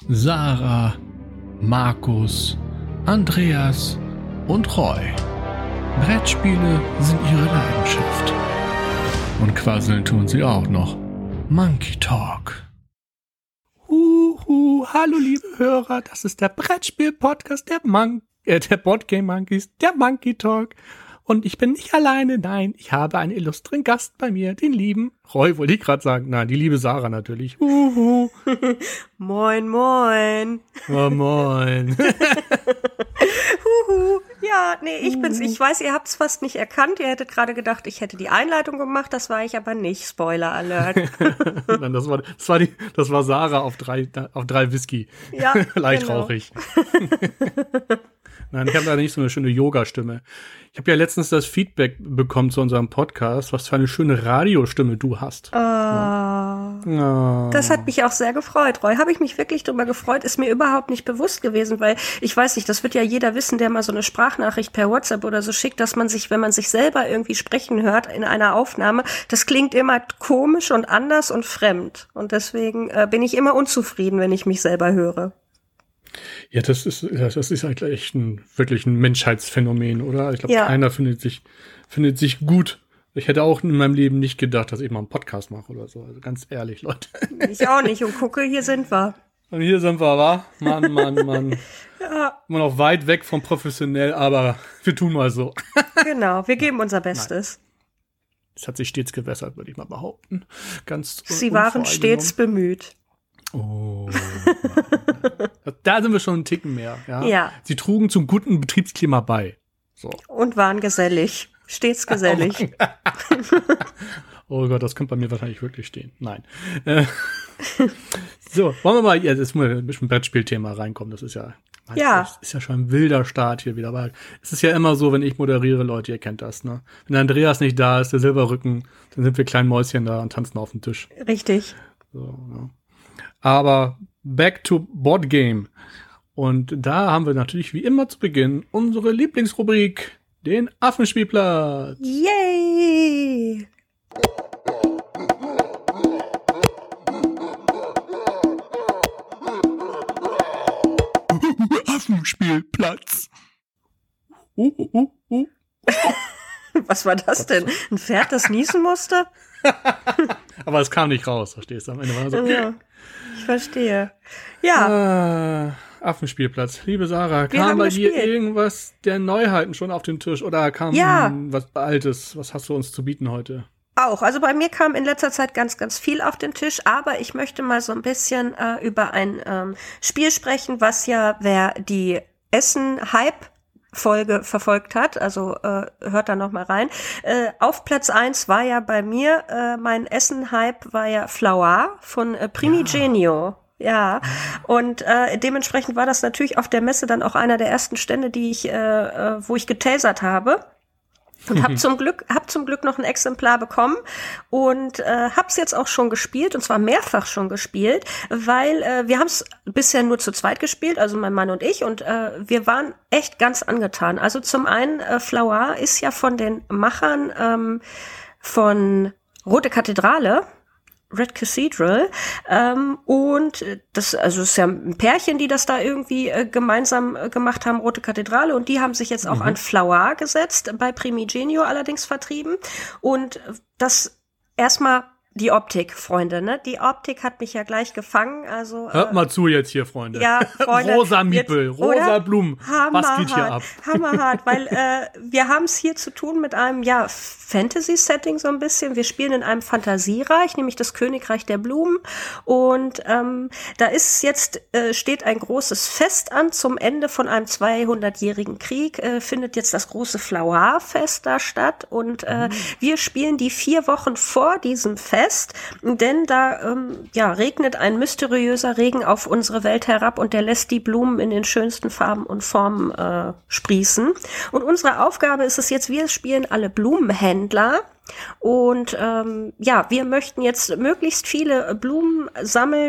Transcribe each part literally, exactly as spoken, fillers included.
Sarah, Markus, Andreas und Roy. Brettspiele sind ihre Leidenschaft. Und quasseln tun sie auch noch. Monkey Talk. Huhu, hallo liebe Hörer, das ist der Brettspiel-Podcast der, Mon- äh, der Boardgame Monkeys, der Monkey Talk. Und ich bin nicht alleine, nein, ich habe einen illustren Gast bei mir, den lieben Roy, wollte ich gerade sagen. Nein, die liebe Sarah natürlich. Huhu. Moin, moin. Oh, moin. Huhu. Ja, nee, ich bin's. Ich weiß, ihr habt's fast nicht erkannt. Ihr hättet gerade gedacht, ich hätte die Einleitung gemacht. Das war ich aber nicht. Spoiler Alert. Nein, das war, das war die, das war Sarah auf drei, auf drei Whisky. Ja, leicht genau. rauchig. Nein, ich habe leider nicht so eine schöne Yoga-Stimme. Ich habe ja letztens das Feedback bekommen zu unserem Podcast, was für eine schöne Radiostimme du hast. Oh, ja. Oh. Das hat mich auch sehr gefreut, Roy. Habe ich mich wirklich drüber gefreut, ist mir überhaupt nicht bewusst gewesen, weil ich weiß nicht, das wird ja jeder wissen, der mal so eine Sprachnachricht per WhatsApp oder so schickt, dass man sich, wenn man sich selber irgendwie sprechen hört in einer Aufnahme, das klingt immer komisch und anders und fremd. Und deswegen äh, bin ich immer unzufrieden, wenn ich mich selber höre. Ja, das ist, das ist eigentlich echt ein, wirklich ein Menschheitsphänomen, oder? Ich glaube, Ja. keiner findet sich, findet sich gut. Ich hätte auch in meinem Leben nicht gedacht, dass ich mal einen Podcast mache oder so. Also ganz ehrlich, Leute. Ich auch nicht. Und gucke, hier sind wir. Und hier sind wir, wa? Mann, Mann, Mann. Ja, Immer noch weit weg vom professionell, aber wir tun mal so. genau. Wir geben unser Bestes. Es hat sich stets gewässert, würde ich mal behaupten. Ganz Sie waren stets bemüht. Oh. Da sind wir schon einen Ticken mehr. Ja? Ja. Sie trugen zum guten Betriebsklima bei. So. Und waren gesellig. Stets gesellig. Oh Gott, das könnte bei mir wahrscheinlich wirklich stehen. Nein. Äh, so, wollen wir mal, ja, jetzt muss ein bisschen Brettspielthema reinkommen. Das ist ja, Ja. Das ist ja schon ein wilder Start hier wieder. Aber es ist ja immer so, wenn ich moderiere, Leute, ihr kennt das, ne? Wenn der Andreas nicht da ist, der Silberrücken, dann sind wir kleinen Mäuschen da und tanzen auf dem Tisch. Richtig. So, ne? Aber back to Board Game. Und da haben wir natürlich wie immer zu Beginn unsere Lieblingsrubrik, den Affenspielplatz. Yay! Affenspielplatz. Uh, uh, uh, uh. Was war das denn? Ein Pferd, das niesen musste? Aber es kam nicht raus, verstehst du? Am Ende war so, Ja, ich verstehe. Ja, ah, Affenspielplatz. Liebe Sarah, Wir kam haben bei dir gespielt. irgendwas der Neuheiten schon auf den Tisch? Oder kam Ja. was Altes? Was hast du uns zu bieten heute? auch. Also bei mir kam in letzter Zeit ganz, ganz viel auf den Tisch, aber ich möchte mal so ein bisschen äh, über ein ähm, Spiel sprechen, was ja, wer die Essen-Hype Folge verfolgt hat, also äh, hört da noch mal rein. Äh, auf Platz eins war ja bei mir, äh, mein Essen-Hype war ja Flower von äh, Primigenio. Ja, und äh, dementsprechend war das natürlich auf der Messe dann auch einer der ersten Stände, die ich, äh, äh, wo ich getasert habe. Und hab zum Glück, hab zum Glück noch ein Exemplar bekommen und äh, hab's jetzt auch schon gespielt und zwar mehrfach schon gespielt, weil äh, wir haben's bisher nur zu zweit gespielt, also mein Mann und ich, und äh, wir waren echt ganz angetan. Also zum einen, äh, Flower ist ja von den Machern ähm, von Rote Kathedrale, Red Cathedral, ähm, und das, also es ist ja ein Pärchen, die das da irgendwie äh, gemeinsam äh, gemacht haben, Rote Kathedrale, und die haben sich jetzt auch Mhm. an Flower gesetzt, bei Primigenio allerdings vertrieben, und das erstmal die Optik, Freunde, ne? Die Optik hat mich ja gleich gefangen, also Hört äh, mal zu jetzt hier, Freunde. ja, Freunde, rosa Miepel, jetzt, rosa oder? Blumen. Was geht hier ab? Hammerhart, weil äh, wir haben es hier zu tun mit einem, ja, Fantasy-Setting so ein bisschen. Wir spielen in einem Fantasiereich, nämlich das Königreich der Blumen. Und ähm, da ist jetzt, äh, steht ein großes Fest an zum Ende von einem zweihundertjährigen Krieg, äh, findet jetzt das große Flower-Fest da statt. Und äh, mhm. wir spielen die vier Wochen vor diesem Fest, denn da ähm, ja, regnet ein mysteriöser Regen auf unsere Welt herab und der lässt die Blumen in den schönsten Farben und Formen äh, sprießen. Und unsere Aufgabe ist es jetzt, wir spielen alle Blumenhändler. Und ähm, ja, wir möchten jetzt möglichst viele Blumen sammeln,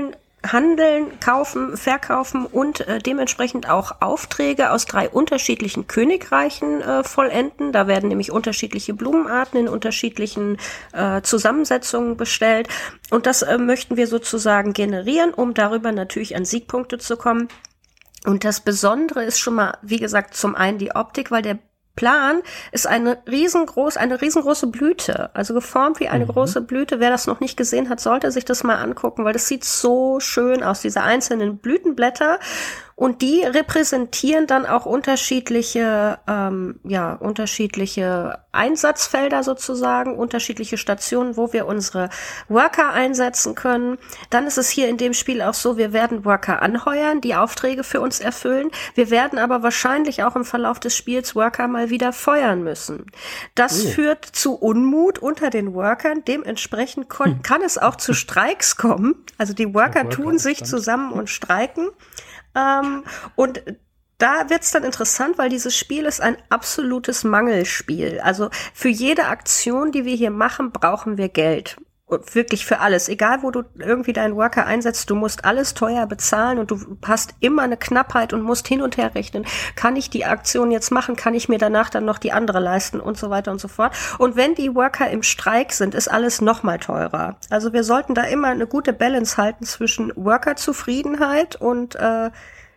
handeln, kaufen, verkaufen und äh, dementsprechend auch Aufträge aus drei unterschiedlichen Königreichen äh, vollenden. Da werden nämlich unterschiedliche Blumenarten in unterschiedlichen äh, Zusammensetzungen bestellt. Und das äh, möchten wir sozusagen generieren, um darüber natürlich an Siegpunkte zu kommen. Und das Besondere ist schon mal, wie gesagt, zum einen die Optik, weil der Plan ist eine riesengroß, eine riesengroße Blüte, also geformt wie eine mhm. große Blüte. Wer das noch nicht gesehen hat, sollte sich das mal angucken, weil das sieht so schön aus, diese einzelnen Blütenblätter. Und die repräsentieren dann auch unterschiedliche, ähm, ja, unterschiedliche Einsatzfelder sozusagen, unterschiedliche Stationen, wo wir unsere Worker einsetzen können. Dann ist es hier in dem Spiel auch so, wir werden Worker anheuern, die Aufträge für uns erfüllen. Wir werden aber wahrscheinlich auch im Verlauf des Spiels Worker mal wieder feuern müssen. Das oh. führt zu Unmut unter den Workern. Dementsprechend kon- hm. kann es auch zu Streiks kommen. Also die Worker, Worker tun sich zusammen und streiken. Um, und da wird's dann interessant, weil dieses Spiel ist ein absolutes Mangelspiel. Also für jede Aktion, die wir hier machen, brauchen wir Geld. Und wirklich für alles. Egal, wo du irgendwie deinen Worker einsetzt, du musst alles teuer bezahlen und du hast immer eine Knappheit und musst hin und her rechnen. Kann ich die Aktion jetzt machen? Kann ich mir danach dann noch die andere leisten? Und so weiter und so fort. Und wenn die Worker im Streik sind, ist alles noch mal teurer. Also wir sollten da immer eine gute Balance halten zwischen Worker-Zufriedenheit und äh,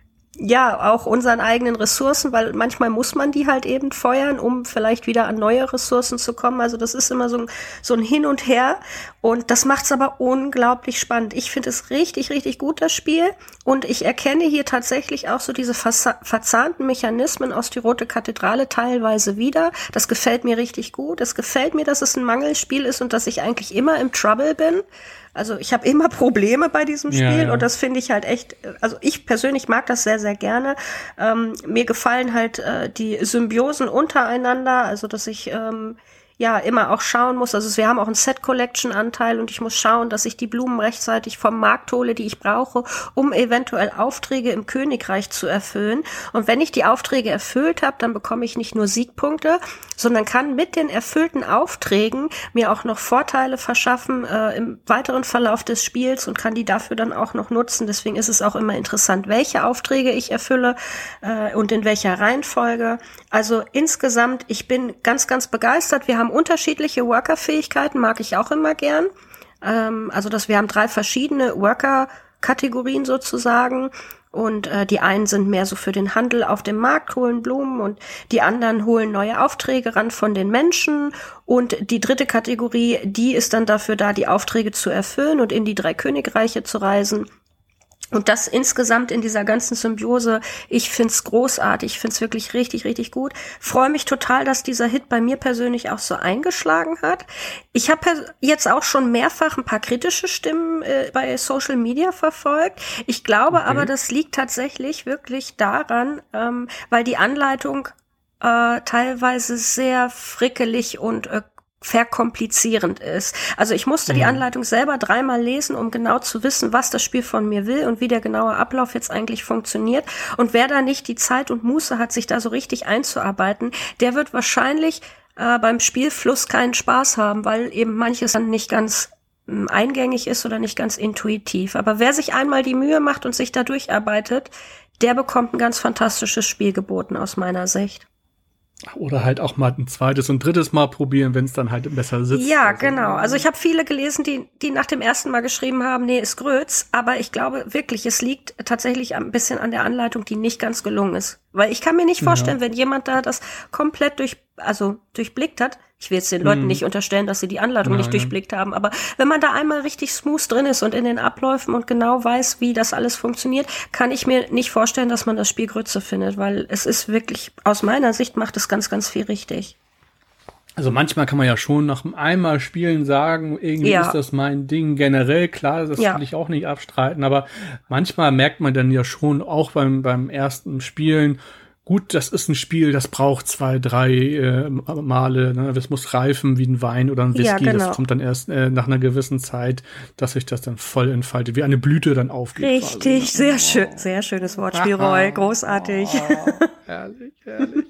ja, auch unseren eigenen Ressourcen, weil manchmal muss man die halt eben feuern, um vielleicht wieder an neue Ressourcen zu kommen. Also das ist immer so ein, so ein Hin und Her und das macht's aber unglaublich spannend. Ich finde es richtig, richtig gut, das Spiel, und ich erkenne hier tatsächlich auch so diese verza- verzahnten Mechanismen aus die Rote Kathedrale teilweise wieder. Das gefällt mir richtig gut. Es gefällt mir, dass es ein Mangelspiel ist und dass ich eigentlich immer im Trouble bin. Also ich habe immer Probleme bei diesem Spiel, ja, ja. und das finde ich halt echt, also ich persönlich mag das sehr, sehr gerne. Ähm, mir gefallen halt äh, die Symbiosen untereinander, also dass ich ähm, ja immer auch schauen muss, also wir haben auch einen Set-Collection-Anteil und ich muss schauen, dass ich die Blumen rechtzeitig vom Markt hole, die ich brauche, um eventuell Aufträge im Königreich zu erfüllen. Und wenn ich die Aufträge erfüllt habe, dann bekomme ich nicht nur Siegpunkte, sondern kann mit den erfüllten Aufträgen mir auch noch Vorteile verschaffen äh, im weiteren Verlauf des Spiels und kann die dafür dann auch noch nutzen. Deswegen ist es auch immer interessant, welche Aufträge ich erfülle äh, und in welcher Reihenfolge. Also insgesamt, ich bin ganz, ganz begeistert. Wir haben unterschiedliche Worker-Fähigkeiten, mag ich auch immer gern. Ähm, also, dass wir haben drei verschiedene Worker-Kategorien sozusagen. Und äh, die einen sind mehr so für den Handel auf dem Markt, holen Blumen, und die anderen holen neue Aufträge ran von den Menschen. Und die dritte Kategorie, die ist dann dafür da, die Aufträge zu erfüllen und in die drei Königreiche zu reisen. Und das insgesamt in dieser ganzen Symbiose, ich find's großartig, ich find's wirklich richtig, richtig gut. Freue mich total, dass dieser Hit bei mir persönlich auch so eingeschlagen hat. Ich habe jetzt auch schon mehrfach ein paar kritische Stimmen äh, bei Social Media verfolgt. Ich glaube okay. aber, das liegt tatsächlich wirklich daran, ähm, weil die Anleitung äh, teilweise sehr frickelig und äh, verkomplizierend ist. Also ich musste mhm. die Anleitung selber dreimal lesen, um genau zu wissen, was das Spiel von mir will und wie der genaue Ablauf jetzt eigentlich funktioniert. Und wer da nicht die Zeit und Muße hat, sich da so richtig einzuarbeiten, der wird wahrscheinlich äh, beim Spielfluss keinen Spaß haben, weil eben manches dann nicht ganz äh, eingängig ist oder nicht ganz intuitiv. Aber wer sich einmal die Mühe macht und sich da durcharbeitet, der bekommt ein ganz fantastisches Spiel geboten aus meiner Sicht. Oder halt auch mal ein zweites und drittes Mal probieren, wenn es dann halt besser sitzt. Ja, also, genau. Also ich habe viele gelesen, die die nach dem ersten Mal geschrieben haben, nee, ist Grütz. Aber ich glaube wirklich, es liegt tatsächlich ein bisschen an der Anleitung, die nicht ganz gelungen ist. Weil ich kann mir nicht vorstellen, ja. wenn jemand da das komplett durch, also durchblickt hat, ich will jetzt den Leuten hm. nicht unterstellen, dass sie die Anleitung Nein. nicht durchblickt haben, aber wenn man da einmal richtig smooth drin ist und in den Abläufen und genau weiß, wie das alles funktioniert, kann ich mir nicht vorstellen, dass man das Spiel Grütze findet, weil es ist wirklich, aus meiner Sicht macht es ganz, ganz viel richtig. Also manchmal kann man ja schon nach einmal Spielen sagen, irgendwie ja. ist das mein Ding generell, klar, das ja. will ich auch nicht abstreiten, aber manchmal merkt man dann ja schon auch beim beim ersten Spielen, gut, das ist ein Spiel, das braucht zwei, drei äh, Male, ne? Das muss reifen wie ein Wein oder ein Whisky, ja, genau. Das kommt dann erst äh, nach einer gewissen Zeit, dass sich das dann voll entfaltet, wie eine Blüte dann aufgeht. Richtig, quasi. sehr oh. schön, sehr schönes Wortspiel, Roy, großartig. Oh, herrlich, herrlich.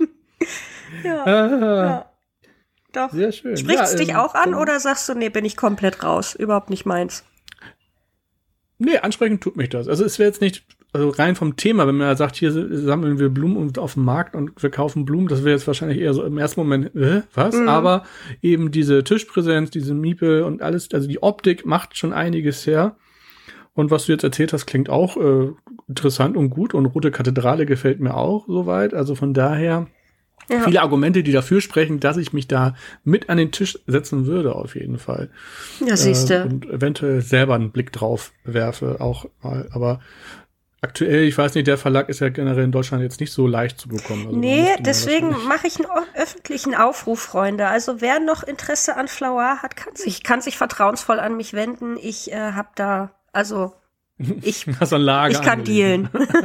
ja, äh, ja. Doch. Sehr schön. Spricht's ja, dich ähm, auch an oder sagst du, nee, bin ich komplett raus, überhaupt nicht meins? Nee, ansprechend tut mich das. Also es wäre jetzt nicht, also rein vom Thema, wenn man ja sagt, hier sammeln wir Blumen auf dem Markt und wir kaufen Blumen, das wäre jetzt wahrscheinlich eher so im ersten Moment, äh, was? Mhm. Aber eben diese Tischpräsenz, diese Miepel und alles, also die Optik macht schon einiges her. Und was du jetzt erzählt hast, klingt auch äh, interessant und gut. Und Rote Kathedrale gefällt mir auch soweit. Also von daher ja. viele Argumente, die dafür sprechen, dass ich mich da mit an den Tisch setzen würde, auf jeden Fall. Ja, siehste. Äh, und eventuell selber einen Blick drauf werfe auch mal. Aber aktuell, ich weiß nicht, der Verlag ist ja generell in Deutschland jetzt nicht so leicht zu bekommen. Also nee, deswegen mache ich einen öffentlichen Aufruf, Freunde. Also wer noch Interesse an Flower hat, kann sich, kann sich vertrauensvoll an mich wenden. Ich äh, habe da Also, ich, so ein Lager ich kann dealen.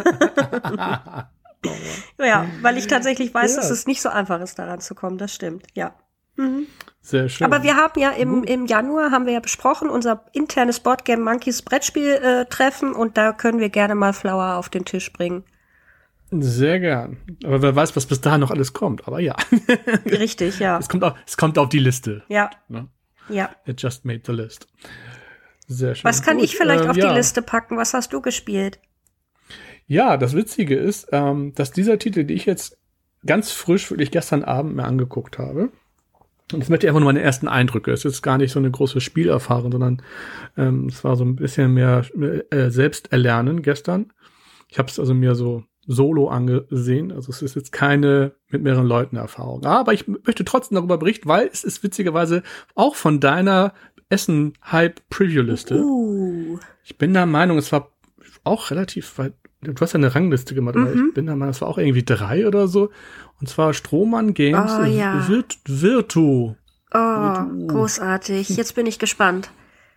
Ja, weil ich tatsächlich weiß, ja. dass es nicht so einfach ist, daran zu kommen. Das stimmt, ja. Mhm. Sehr schön. Aber wir haben ja im, im Januar, haben wir ja besprochen, unser internes Boardgame Monkeys Brettspiel-Treffen äh, und da können wir gerne mal Flower auf den Tisch bringen. Sehr gern. Aber wer weiß, was bis dahin noch alles kommt. Aber ja. Richtig, ja. Es kommt auf, es kommt auf die Liste. Ja. Ne? Ja. It just made the list. Sehr schön. Was kann Gut, ich vielleicht äh, auf ja. die Liste packen? Was hast du gespielt? Ja, das Witzige ist, ähm, dass dieser Titel, den ich jetzt ganz frisch wirklich gestern Abend mir angeguckt habe, und ich möchte einfach nur meine ersten Eindrücke, es ist gar nicht so eine große Spielerfahrung, sondern ähm, es war so ein bisschen mehr äh, Selbsterlernen gestern. Ich habe es also mir so solo angesehen, also es ist jetzt keine mit mehreren Leuten Erfahrung. Aber ich möchte trotzdem darüber berichten, weil es ist witzigerweise auch von deiner Essen-Hype-Preview-Liste. Uh. Ich bin der Meinung, es war auch relativ weit. Du hast ja eine Rangliste gemacht, aber mhm. ich bin der Meinung, es war auch irgendwie drei oder so. Und zwar Strohmann Games oh, ja. Virt- Virtu. Oh, Virtu. Großartig. Jetzt bin ich gespannt.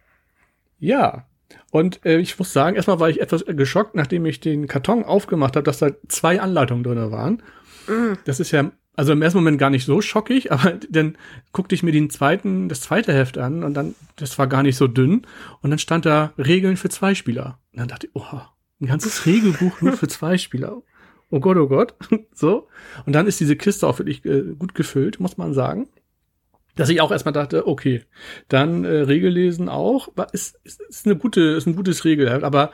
Ja. Und äh, ich muss sagen, erstmal war ich etwas geschockt, nachdem ich den Karton aufgemacht habe, dass da zwei Anleitungen drin waren. Mhm. Das ist ja also im ersten Moment gar nicht so schockig, aber dann guckte ich mir den zweiten, das zweite Heft an und dann, das war gar nicht so dünn. Und dann stand da Regeln für zwei Spieler. Und dann dachte ich, oh, ein ganzes Regelbuch nur für zwei Spieler. Oh Gott, oh Gott. So. Und dann ist diese Kiste auch wirklich äh, gut gefüllt, muss man sagen. Dass ich auch erstmal dachte, okay, dann äh, Regellesen auch. Ist, ist, ist eine gute, ist ein gutes Regelheft, aber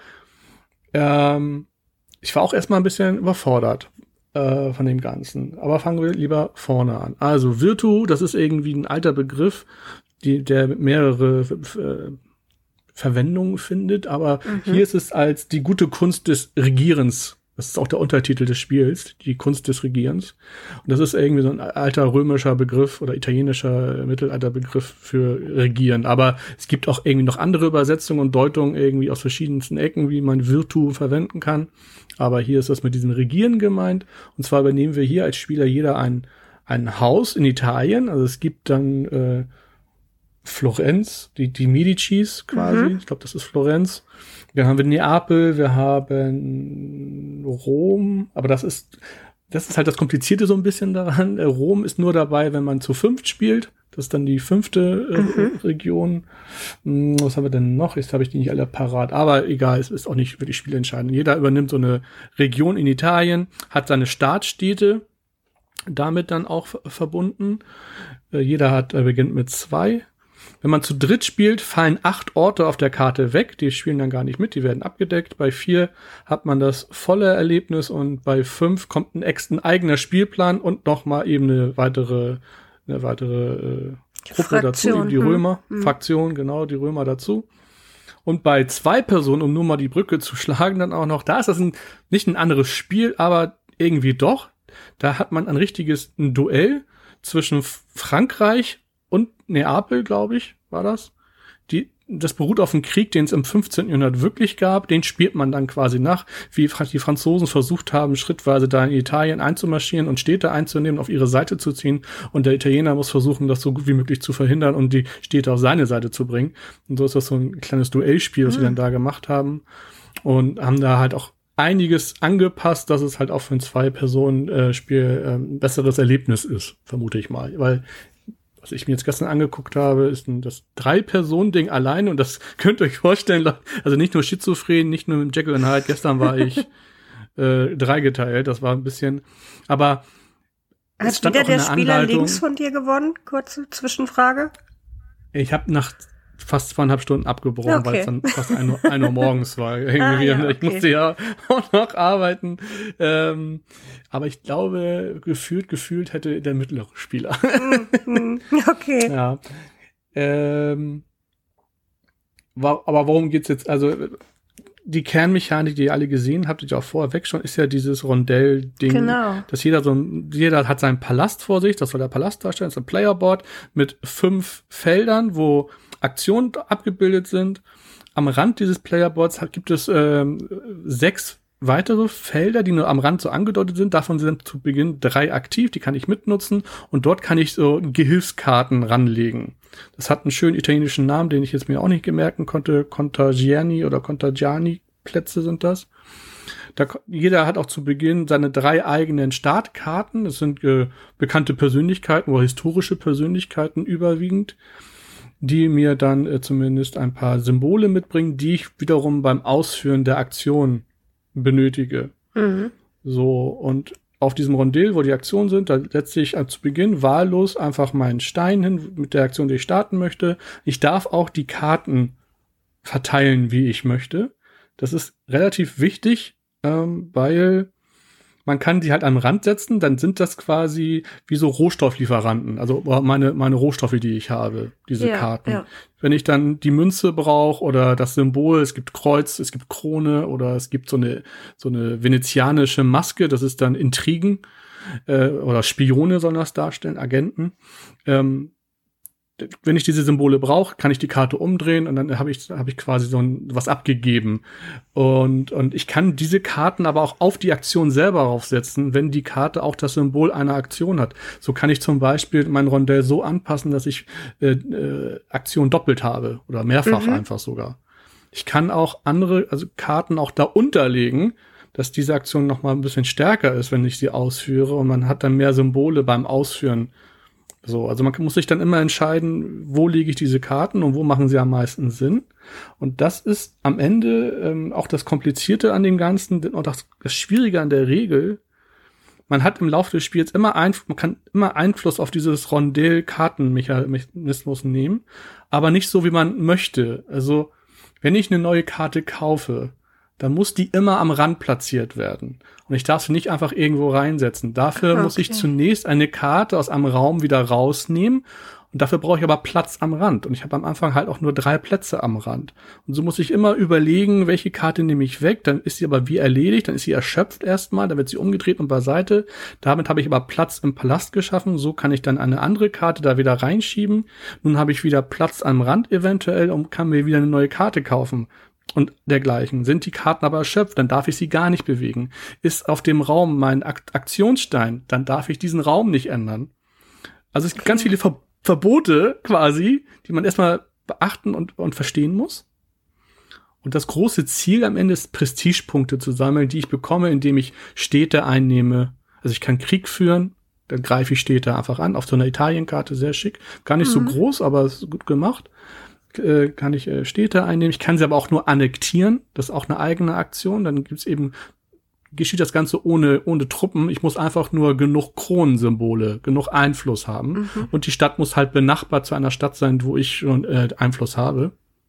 ähm, ich war auch erstmal ein bisschen überfordert von dem Ganzen. Aber fangen wir lieber vorne an. Also Virtu, das ist irgendwie ein alter Begriff, die, der mehrere äh, Verwendungen findet, aber mhm. hier ist es als die gute Kunst des Regierens. Das ist auch der Untertitel des Spiels, die Kunst des Regierens. Und das ist irgendwie so ein alter römischer Begriff oder italienischer Mittelalterbegriff für Regieren. Aber es gibt auch irgendwie noch andere Übersetzungen und Deutungen irgendwie aus verschiedensten Ecken, wie man Virtu verwenden kann. Aber hier ist das mit diesem Regieren gemeint. Und zwar übernehmen wir hier als Spieler jeder ein, ein Haus in Italien. Also es gibt dann äh, Florenz, die, die Medicis quasi. Mhm. Ich glaube, das ist Florenz. Dann haben wir Neapel, wir haben Rom, aber das ist, das ist halt das Komplizierte so ein bisschen daran. Rom ist nur dabei, wenn man zu fünft spielt. Das ist dann die fünfte äh, mhm. Region. Was haben wir denn noch? Jetzt habe ich die nicht alle parat. Aber egal, es ist auch nicht wirklich spielentscheidend. Jeder übernimmt so eine Region in Italien, hat seine Startstädte damit dann auch f- verbunden. Äh, jeder hat, äh, beginnt mit zwei. Wenn man zu dritt spielt, fallen acht Orte auf der Karte weg. Die spielen dann gar nicht mit, die werden abgedeckt. Bei vier hat man das volle Erlebnis und bei fünf kommt ein extra eigener Spielplan und nochmal eben eine weitere, eine weitere äh, Gruppe Fraktion, dazu, die Römer. Hm. Fraktion, genau, die Römer dazu. Und bei zwei Personen, um nur mal die Brücke zu schlagen, dann auch noch, da ist das ein, nicht ein anderes Spiel, aber irgendwie doch. Da hat man ein richtiges ein Duell zwischen Frankreich und Neapel, glaube ich, war das. Die, das beruht auf einem Krieg, den es im fünfzehnten Jahrhundert wirklich gab. Den spielt man dann quasi nach, wie die Franzosen versucht haben, schrittweise da in Italien einzumarschieren und Städte einzunehmen, auf ihre Seite zu ziehen. Und der Italiener muss versuchen, das so gut wie möglich zu verhindern und die Städte auf seine Seite zu bringen. Und so ist das so ein kleines Duellspiel, was mhm. sie dann da gemacht haben. Und haben da halt auch einiges angepasst, dass es halt auch für ein Zwei-Personen-Spiel äh, ein besseres Erlebnis ist, vermute ich mal. Weil was ich mir jetzt gestern angeguckt habe, ist ein, das Drei-Personen-Ding allein und das könnt ihr euch vorstellen, also nicht nur schizophren, nicht nur mit Jekyll und Hyde, gestern war ich äh, dreigeteilt, das war ein bisschen, aber es stand wieder auch in der der Spieler Anleitung, links von dir gewonnen? Kurze Zwischenfrage. Ich habe nach fast zweieinhalb Stunden abgebrochen, okay. weil es dann fast ein Uhr, ein Uhr morgens war. Irgendwie. Ah, ja, okay. Ich musste ja auch noch arbeiten. Ähm, aber ich glaube, gefühlt, gefühlt hätte der mittlere Spieler. Okay. Ja. Ähm, wa- aber worum geht's jetzt? Also, die Kernmechanik, die ihr alle gesehen habt, die ihr auch vorher weg schon, ist ja dieses Rondell-Ding. Genau. Dass jeder so ein, jeder hat seinen Palast vor sich, das soll der Palast darstellen, das ist ein Playerboard mit fünf Feldern, wo Aktionen abgebildet sind. Am Rand dieses Playerboards gibt es ähm, sechs weitere Felder, die nur am Rand so angedeutet sind. Davon sind zu Beginn drei aktiv, die kann ich mitnutzen. Und dort kann ich so Gehilfskarten ranlegen. Das hat einen schönen italienischen Namen, den ich jetzt mir auch nicht gemerken konnte. Contagiani oder Contagiani Plätze sind das. Da, jeder hat auch zu Beginn seine drei eigenen Startkarten. Das sind äh, bekannte Persönlichkeiten oder historische Persönlichkeiten überwiegend, die mir dann äh, zumindest ein paar Symbole mitbringen, die ich wiederum beim Ausführen der Aktion benötige. Mhm. So, und auf diesem Rondell, wo die Aktionen sind, da setze ich zu Beginn wahllos einfach meinen Stein hin mit der Aktion, die ich starten möchte. Ich darf auch die Karten verteilen, wie ich möchte. Das ist relativ wichtig, ähm, weil man kann die halt am Rand setzen, dann sind das quasi wie so Rohstofflieferanten, also meine meine Rohstoffe, die ich habe, diese ja, Karten. Ja. Wenn ich dann die Münze brauche oder das Symbol, es gibt Kreuz, es gibt Krone oder es gibt so eine so eine venezianische Maske, das ist dann Intrigen äh, oder Spione sollen das darstellen, Agenten. Ähm, wenn ich diese Symbole brauche, kann ich die Karte umdrehen und dann habe ich habe ich quasi so ein, was abgegeben. Und und ich kann diese Karten aber auch auf die Aktion selber raufsetzen, wenn die Karte auch das Symbol einer Aktion hat. So kann ich zum Beispiel mein Rondell so anpassen, dass ich äh, äh, Aktion doppelt habe oder mehrfach mhm. einfach sogar. Ich kann auch andere, also Karten auch da unterlegen, dass diese Aktion noch mal ein bisschen stärker ist, wenn ich sie ausführe und man hat dann mehr Symbole beim Ausführen. So, also man muss sich dann immer entscheiden, wo lege ich diese Karten und wo machen sie am meisten Sinn. Und das ist am Ende ähm, auch das Komplizierte an dem Ganzen und das, das Schwierige an der Regel. Man hat im Laufe des Spiels immer Einf- man kann immer Einfluss auf dieses Rondell-Kartenmechanismus nehmen, aber nicht so, wie man möchte. Also, wenn ich eine neue Karte kaufe, dann muss die immer am Rand platziert werden. Und ich darf sie nicht einfach irgendwo reinsetzen. Dafür okay. muss ich zunächst eine Karte aus einem Raum wieder rausnehmen. Und dafür brauche ich aber Platz am Rand. Und ich habe am Anfang halt auch nur drei Plätze am Rand. Und so muss ich immer überlegen, welche Karte nehme ich weg. Dann ist sie aber wie erledigt. Dann ist sie erschöpft erstmal. Dann wird sie umgedreht und beiseite. Damit habe ich aber Platz im Palast geschaffen. So kann ich dann eine andere Karte da wieder reinschieben. Nun habe ich wieder Platz am Rand eventuell und kann mir wieder eine neue Karte kaufen. Und dergleichen. Sind die Karten aber erschöpft, dann darf ich sie gar nicht bewegen. Ist auf dem Raum mein Ak- Aktionsstein, dann darf ich diesen Raum nicht ändern. Also es gibt okay. ganz viele Ver- Verbote quasi, die man erstmal beachten und, und verstehen muss. Und das große Ziel am Ende ist, Prestigepunkte zu sammeln, die ich bekomme, indem ich Städte einnehme. Also ich kann Krieg führen, dann greife ich Städte einfach an. Auf so einer Italienkarte sehr schick. Gar nicht mhm. so groß, aber es ist gut gemacht. Kann ich äh, Städte einnehmen. Ich kann sie aber auch nur annektieren. Das ist auch eine eigene Aktion. Dann gibt's eben, geschieht das Ganze ohne ohne Truppen. Ich muss einfach nur genug Kronensymbole, genug Einfluss haben. Mhm. Und die Stadt muss halt benachbart zu einer Stadt sein, wo ich schon äh, Einfluss habe.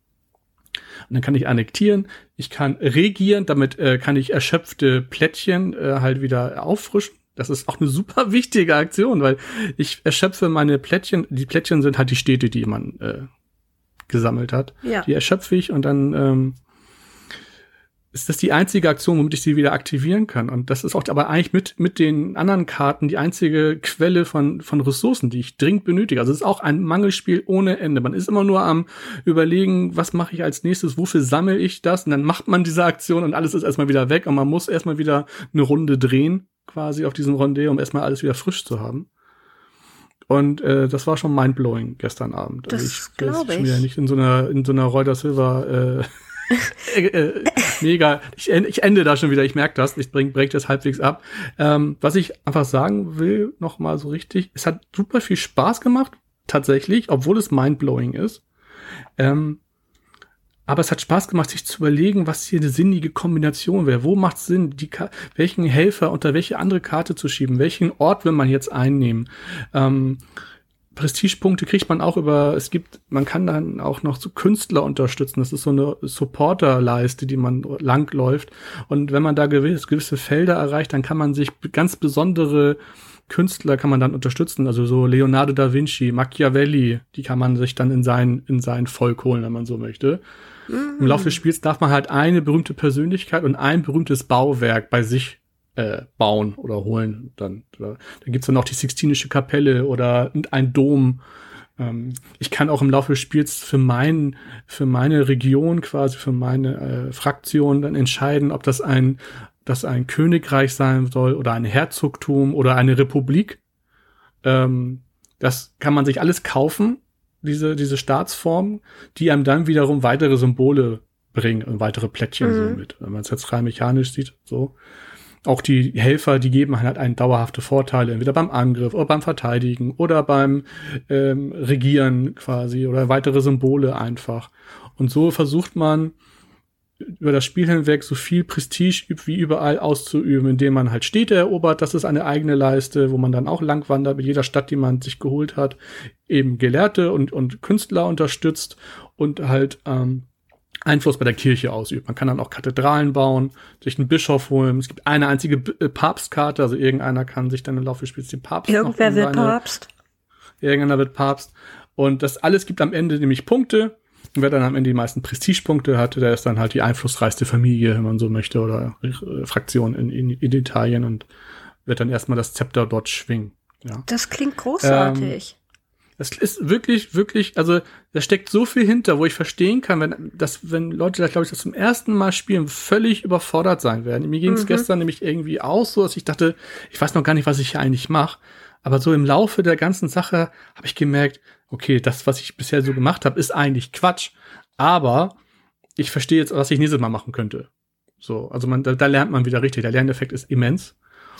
Und dann kann ich annektieren. Ich kann regieren. Damit äh, kann ich erschöpfte Plättchen äh, halt wieder auffrischen. Das ist auch eine super wichtige Aktion, weil ich erschöpfe meine Plättchen. Die Plättchen sind halt die Städte, die man äh, gesammelt hat. Ja. Die erschöpfe ich und dann ähm, ist das die einzige Aktion, womit ich sie wieder aktivieren kann. Und das ist auch aber eigentlich mit mit den anderen Karten die einzige Quelle von von Ressourcen, die ich dringend benötige. Also es ist auch ein Mangelspiel ohne Ende. Man ist immer nur am Überlegen, was mache ich als nächstes, wofür sammle ich das? Und dann macht man diese Aktion und alles ist erstmal wieder weg und man muss erstmal wieder eine Runde drehen, quasi auf diesem Rondell, um erstmal alles wieder frisch zu haben. Und äh, das war schon mindblowing gestern Abend. Das also ich glaube ich. bin ja nicht in so einer in so einer Reuter Silver äh, äh, mega. Ich, ich ende da schon wieder. Ich merke das. Ich bring break das halbwegs ab. Ähm, was ich einfach sagen will, noch mal so richtig: Es hat super viel Spaß gemacht, tatsächlich, obwohl es mindblowing ist. Ähm, Aber es hat Spaß gemacht, sich zu überlegen, was hier eine sinnige Kombination wäre. Wo macht es Sinn, die Ka- welchen Helfer unter welche andere Karte zu schieben? Welchen Ort will man jetzt einnehmen? Ähm, Prestigepunkte kriegt man auch über, es gibt, man kann dann auch noch so Künstler unterstützen. Das ist so eine Supporterleiste, die man langläuft. Und wenn man da gewisse, gewisse Felder erreicht, dann kann man sich ganz besondere Künstler kann man dann unterstützen. Also so Leonardo da Vinci, Machiavelli, die kann man sich dann in sein, in sein Volk holen, wenn man so möchte. Mhm. Im Laufe des Spiels darf man halt eine berühmte Persönlichkeit und ein berühmtes Bauwerk bei sich Äh, bauen oder holen. Dann, oder, dann gibt's dann noch die Sixtinische Kapelle oder ein Dom. Ähm, ich kann auch im Laufe des Spiels für mein, für meine Region quasi, für meine äh, Fraktion dann entscheiden, ob das ein, das ein Königreich sein soll oder ein Herzogtum oder eine Republik. Ähm, das kann man sich alles kaufen, diese, diese Staatsform, die einem dann wiederum weitere Symbole bringen und weitere Plättchen mhm. so mit. Wenn man es jetzt rein mechanisch sieht, so. Auch die Helfer, die geben halt einen dauerhafte Vorteile, entweder beim Angriff oder beim Verteidigen oder beim ähm, Regieren quasi oder weitere Symbole einfach. Und so versucht man über das Spiel hinweg so viel Prestige wie überall auszuüben, indem man halt Städte erobert. Das ist eine eigene Leiste, wo man dann auch lang wandert mit jeder Stadt, die man sich geholt hat, eben Gelehrte und, und Künstler unterstützt und halt ähm, Einfluss bei der Kirche ausübt. Man kann dann auch Kathedralen bauen, sich einen Bischof holen. Es gibt eine einzige B- Papstkarte, also irgendeiner kann sich dann im Laufe des Spiels den Papst Irgendwer noch wird seine, Papst. Irgendeiner wird Papst. Und das alles gibt am Ende nämlich Punkte. Und wer dann am Ende die meisten Prestigepunkte hatte, der ist dann halt die einflussreichste Familie, wenn man so möchte, oder äh, Fraktion in, in, in Italien und wird dann erstmal das Zepter dort schwingen. Ja. Das klingt großartig. Ähm, Das ist wirklich, wirklich, also da steckt so viel hinter, wo ich verstehen kann, wenn das, wenn Leute da, glaube ich, das zum ersten Mal spielen, völlig überfordert sein werden. Mir ging es mhm. gestern nämlich irgendwie auch so, dass ich dachte, ich weiß noch gar nicht, was ich hier eigentlich mache. Aber so im Laufe der ganzen Sache habe ich gemerkt, okay, das, was ich bisher so gemacht habe, ist eigentlich Quatsch. Aber ich verstehe jetzt, was ich nächstes Mal machen könnte. So, also man, da, da lernt man wieder richtig. Der Lerneffekt ist immens.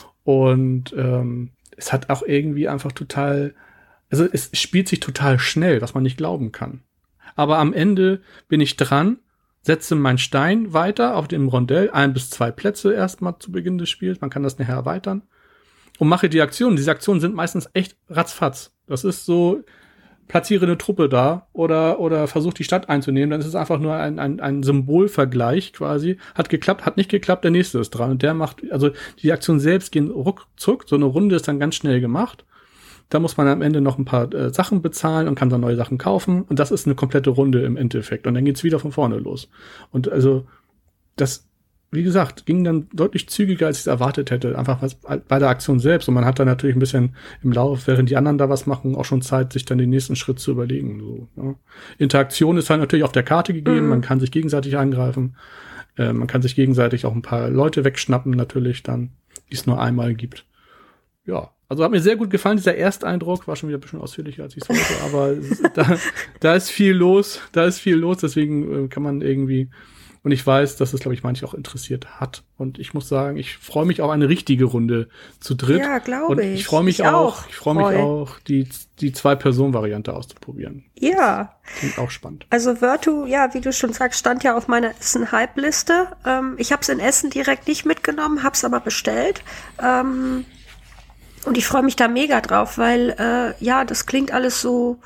Und ähm, es hat auch irgendwie einfach total Also es spielt sich total schnell, was man nicht glauben kann. Aber am Ende bin ich dran, setze meinen Stein weiter auf dem Rondell, ein bis zwei Plätze erstmal zu Beginn des Spiels, man kann das nachher erweitern, und mache die Aktionen. Diese Aktionen sind meistens echt ratzfatz. Das ist so, platziere eine Truppe da oder oder versuch die Stadt einzunehmen, dann ist es einfach nur ein, ein, ein Symbolvergleich quasi. Hat geklappt, hat nicht geklappt, der nächste ist dran. Und der macht, also die Aktionen selbst gehen ruckzuck, so eine Runde ist dann ganz schnell gemacht. Da muss man am Ende noch ein paar äh, Sachen bezahlen und kann dann neue Sachen kaufen. Und das ist eine komplette Runde im Endeffekt. Und dann geht's wieder von vorne los. Und also, das, wie gesagt, ging dann deutlich zügiger, als ich es erwartet hätte. Einfach was bei der Aktion selbst. Und man hat dann natürlich ein bisschen im Lauf, während die anderen da was machen, auch schon Zeit, sich dann den nächsten Schritt zu überlegen. So, ja. Interaktion ist halt natürlich auf der Karte gegeben. Mhm. Man kann sich gegenseitig angreifen. Äh, man kann sich gegenseitig auch ein paar Leute wegschnappen, natürlich dann, die es nur einmal gibt. Ja. Also hat mir sehr gut gefallen, dieser Ersteindruck, war schon wieder ein bisschen ausführlicher, als ich es wollte, aber da, da ist viel los, da ist viel los, deswegen äh, kann man irgendwie, und ich weiß, dass es, glaube ich, manche auch interessiert hat. Und ich muss sagen, ich freue mich auf eine richtige Runde zu dritt. Ja, glaube ich. Und ich freue mich ich auch, auch, ich freue mich auch, die, die Zwei-Personen-Variante auszuprobieren. Ja. Klingt auch spannend. Also Virtu, ja, wie du schon sagst, stand ja auf meiner Essen-Hype-Liste. Ähm, ich habe es in Essen direkt nicht mitgenommen, habe es aber bestellt. Ähm, Und ich freue mich da mega drauf, weil, äh, ja, das klingt alles so,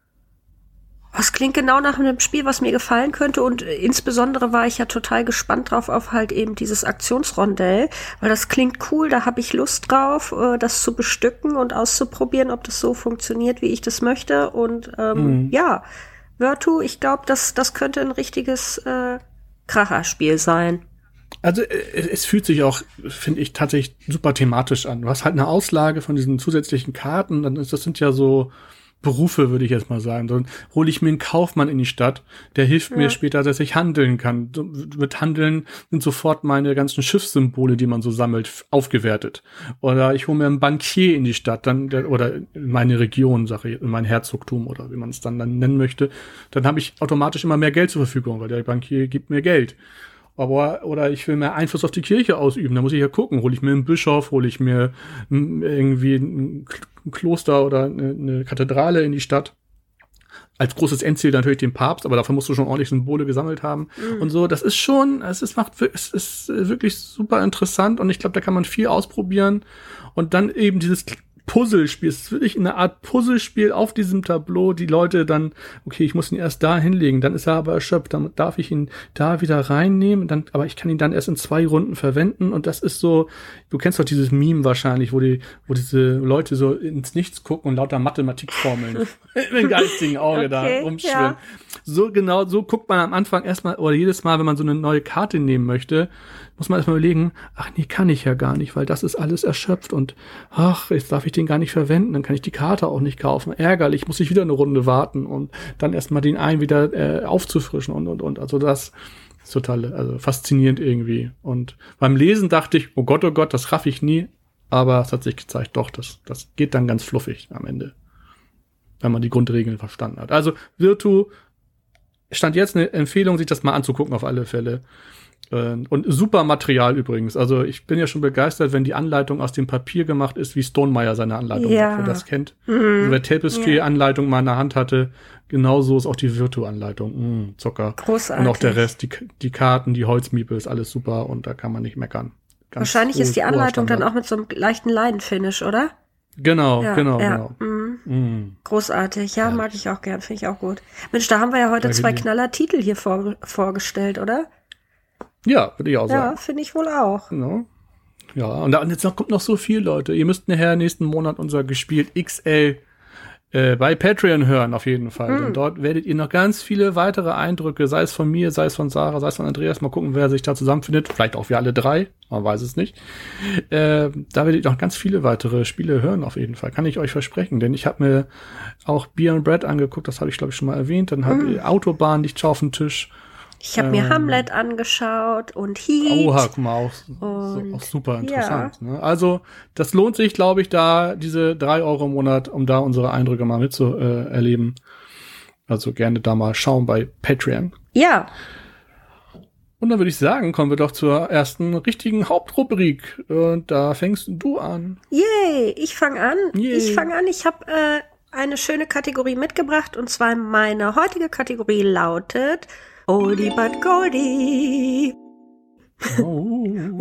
das klingt genau nach einem Spiel, was mir gefallen könnte. Und äh, insbesondere war ich ja total gespannt drauf auf halt eben dieses Aktionsrondell, weil das klingt cool, da habe ich Lust drauf, äh, das zu bestücken und auszuprobieren, ob das so funktioniert, wie ich das möchte. Und ähm, mhm. ja, Virtu, ich glaube, das, das könnte ein richtiges äh, Kracherspiel sein. Also es fühlt sich auch, finde ich, tatsächlich super thematisch an. Du hast halt eine Auslage von diesen zusätzlichen Karten, dann ist, das sind ja so Berufe, würde ich jetzt mal sagen. Dann hole ich mir einen Kaufmann in die Stadt, der hilft ja. mir später, dass ich handeln kann. Mit Handeln sind sofort meine ganzen Schiffssymbole, die man so sammelt, aufgewertet. Oder ich hole mir einen Bankier in die Stadt, dann oder in meine Region, sage ich, in mein Herzogtum oder wie man es dann, dann nennen möchte. Dann habe ich automatisch immer mehr Geld zur Verfügung, weil der Bankier gibt mir Geld. Aber, oder ich will mehr Einfluss auf die Kirche ausüben, da muss ich ja gucken, hole ich mir einen Bischof, hole ich mir irgendwie ein Kloster oder eine, eine Kathedrale in die Stadt. Als großes Endziel natürlich den Papst, aber dafür musst du schon ordentlich Symbole gesammelt haben. Mhm. Und so, das ist schon, es ist, macht, es ist wirklich super interessant und ich glaube, da kann man viel ausprobieren und dann eben dieses Puzzlespiel. Es ist wirklich eine Art Puzzlespiel auf diesem Tableau. Die Leute dann, okay, ich muss ihn erst da hinlegen, dann ist er aber erschöpft, dann darf ich ihn da wieder reinnehmen, dann, aber ich kann ihn dann erst in zwei Runden verwenden und das ist so, du kennst doch dieses Meme wahrscheinlich, wo die, wo diese Leute so ins Nichts gucken und lauter Mathematikformeln mit dem geistigen Auge okay, da rumschwimmen. Ja. So genau, so guckt man am Anfang erstmal, oder jedes Mal, wenn man so eine neue Karte nehmen möchte, muss man erstmal überlegen, ach nee, kann ich ja gar nicht, weil das ist alles erschöpft und ach, jetzt darf ich den gar nicht verwenden, dann kann ich die Karte auch nicht kaufen. Ärgerlich, muss ich wieder eine Runde warten und dann erstmal den einen wieder äh, aufzufrischen und, und, und. Also das ist total, also faszinierend irgendwie. Und beim Lesen dachte ich, oh Gott, oh Gott, das raff ich nie. Aber es hat sich gezeigt, doch, das, das geht dann ganz fluffig am Ende, wenn man die Grundregeln verstanden hat. Also Virtu, stand jetzt eine Empfehlung, sich das mal anzugucken auf alle Fälle. Und super Material übrigens. Also ich bin ja schon begeistert, wenn die Anleitung aus dem Papier gemacht ist, wie Stonemaier seine Anleitung ja. macht, wer das kennt. Mhm. Also wer Tapestry-Anleitung ja. mal in der Hand hatte, genauso ist auch die Virtu-Anleitung. Mhm, Zucker. Großartig. Und auch der Rest, die, die Karten, die Holzmiepel, alles super und da kann man nicht meckern. Ganz Wahrscheinlich ist die Anleitung dann auch mit so einem leichten Leinenfinish, oder? Genau, ja, genau, ja. genau. Mhm. Mhm. Großartig, ja, ja, mag ich auch gern, finde ich auch gut. Mensch, da haben wir ja heute da zwei Knaller-Titel hier vor, vorgestellt, oder? Ja, würde ich auch sagen. Ja, finde ich wohl auch. Genau. Ja, und, da, und jetzt noch, kommt noch so viel, Leute. Ihr müsst nachher nächsten Monat unser gespielt X L äh, bei Patreon hören, auf jeden Fall. Hm. Denn dort werdet ihr noch ganz viele weitere Eindrücke, sei es von mir, sei es von Sarah, sei es von Andreas. Mal gucken, wer sich da zusammenfindet. Vielleicht auch wir alle drei, man weiß es nicht. Äh, da werdet ihr noch ganz viele weitere Spiele hören, auf jeden Fall. Kann ich euch versprechen. Denn ich habe mir auch Beer and Bread angeguckt, das habe ich, glaube ich, schon mal erwähnt. Dann hat hm. Autobahn liegt schon auf dem Tisch. Ich habe mir ähm, Hamlet angeschaut und Heat. Oha, guck mal, auch, so, auch super interessant. Ja. Ne? Also, das lohnt sich, glaube ich, da diese drei Euro im Monat, um da unsere Eindrücke mal mitzuerleben. Äh, also gerne da mal schauen bei Patreon. Ja. Und dann würde ich sagen, kommen wir doch zur ersten richtigen Hauptrubrik. Und da fängst du an. Yay, ich fange an. Yay. Ich fange an. Ich habe äh, eine schöne Kategorie mitgebracht. Und zwar meine heutige Kategorie lautet Oldie but Goldie. Oh.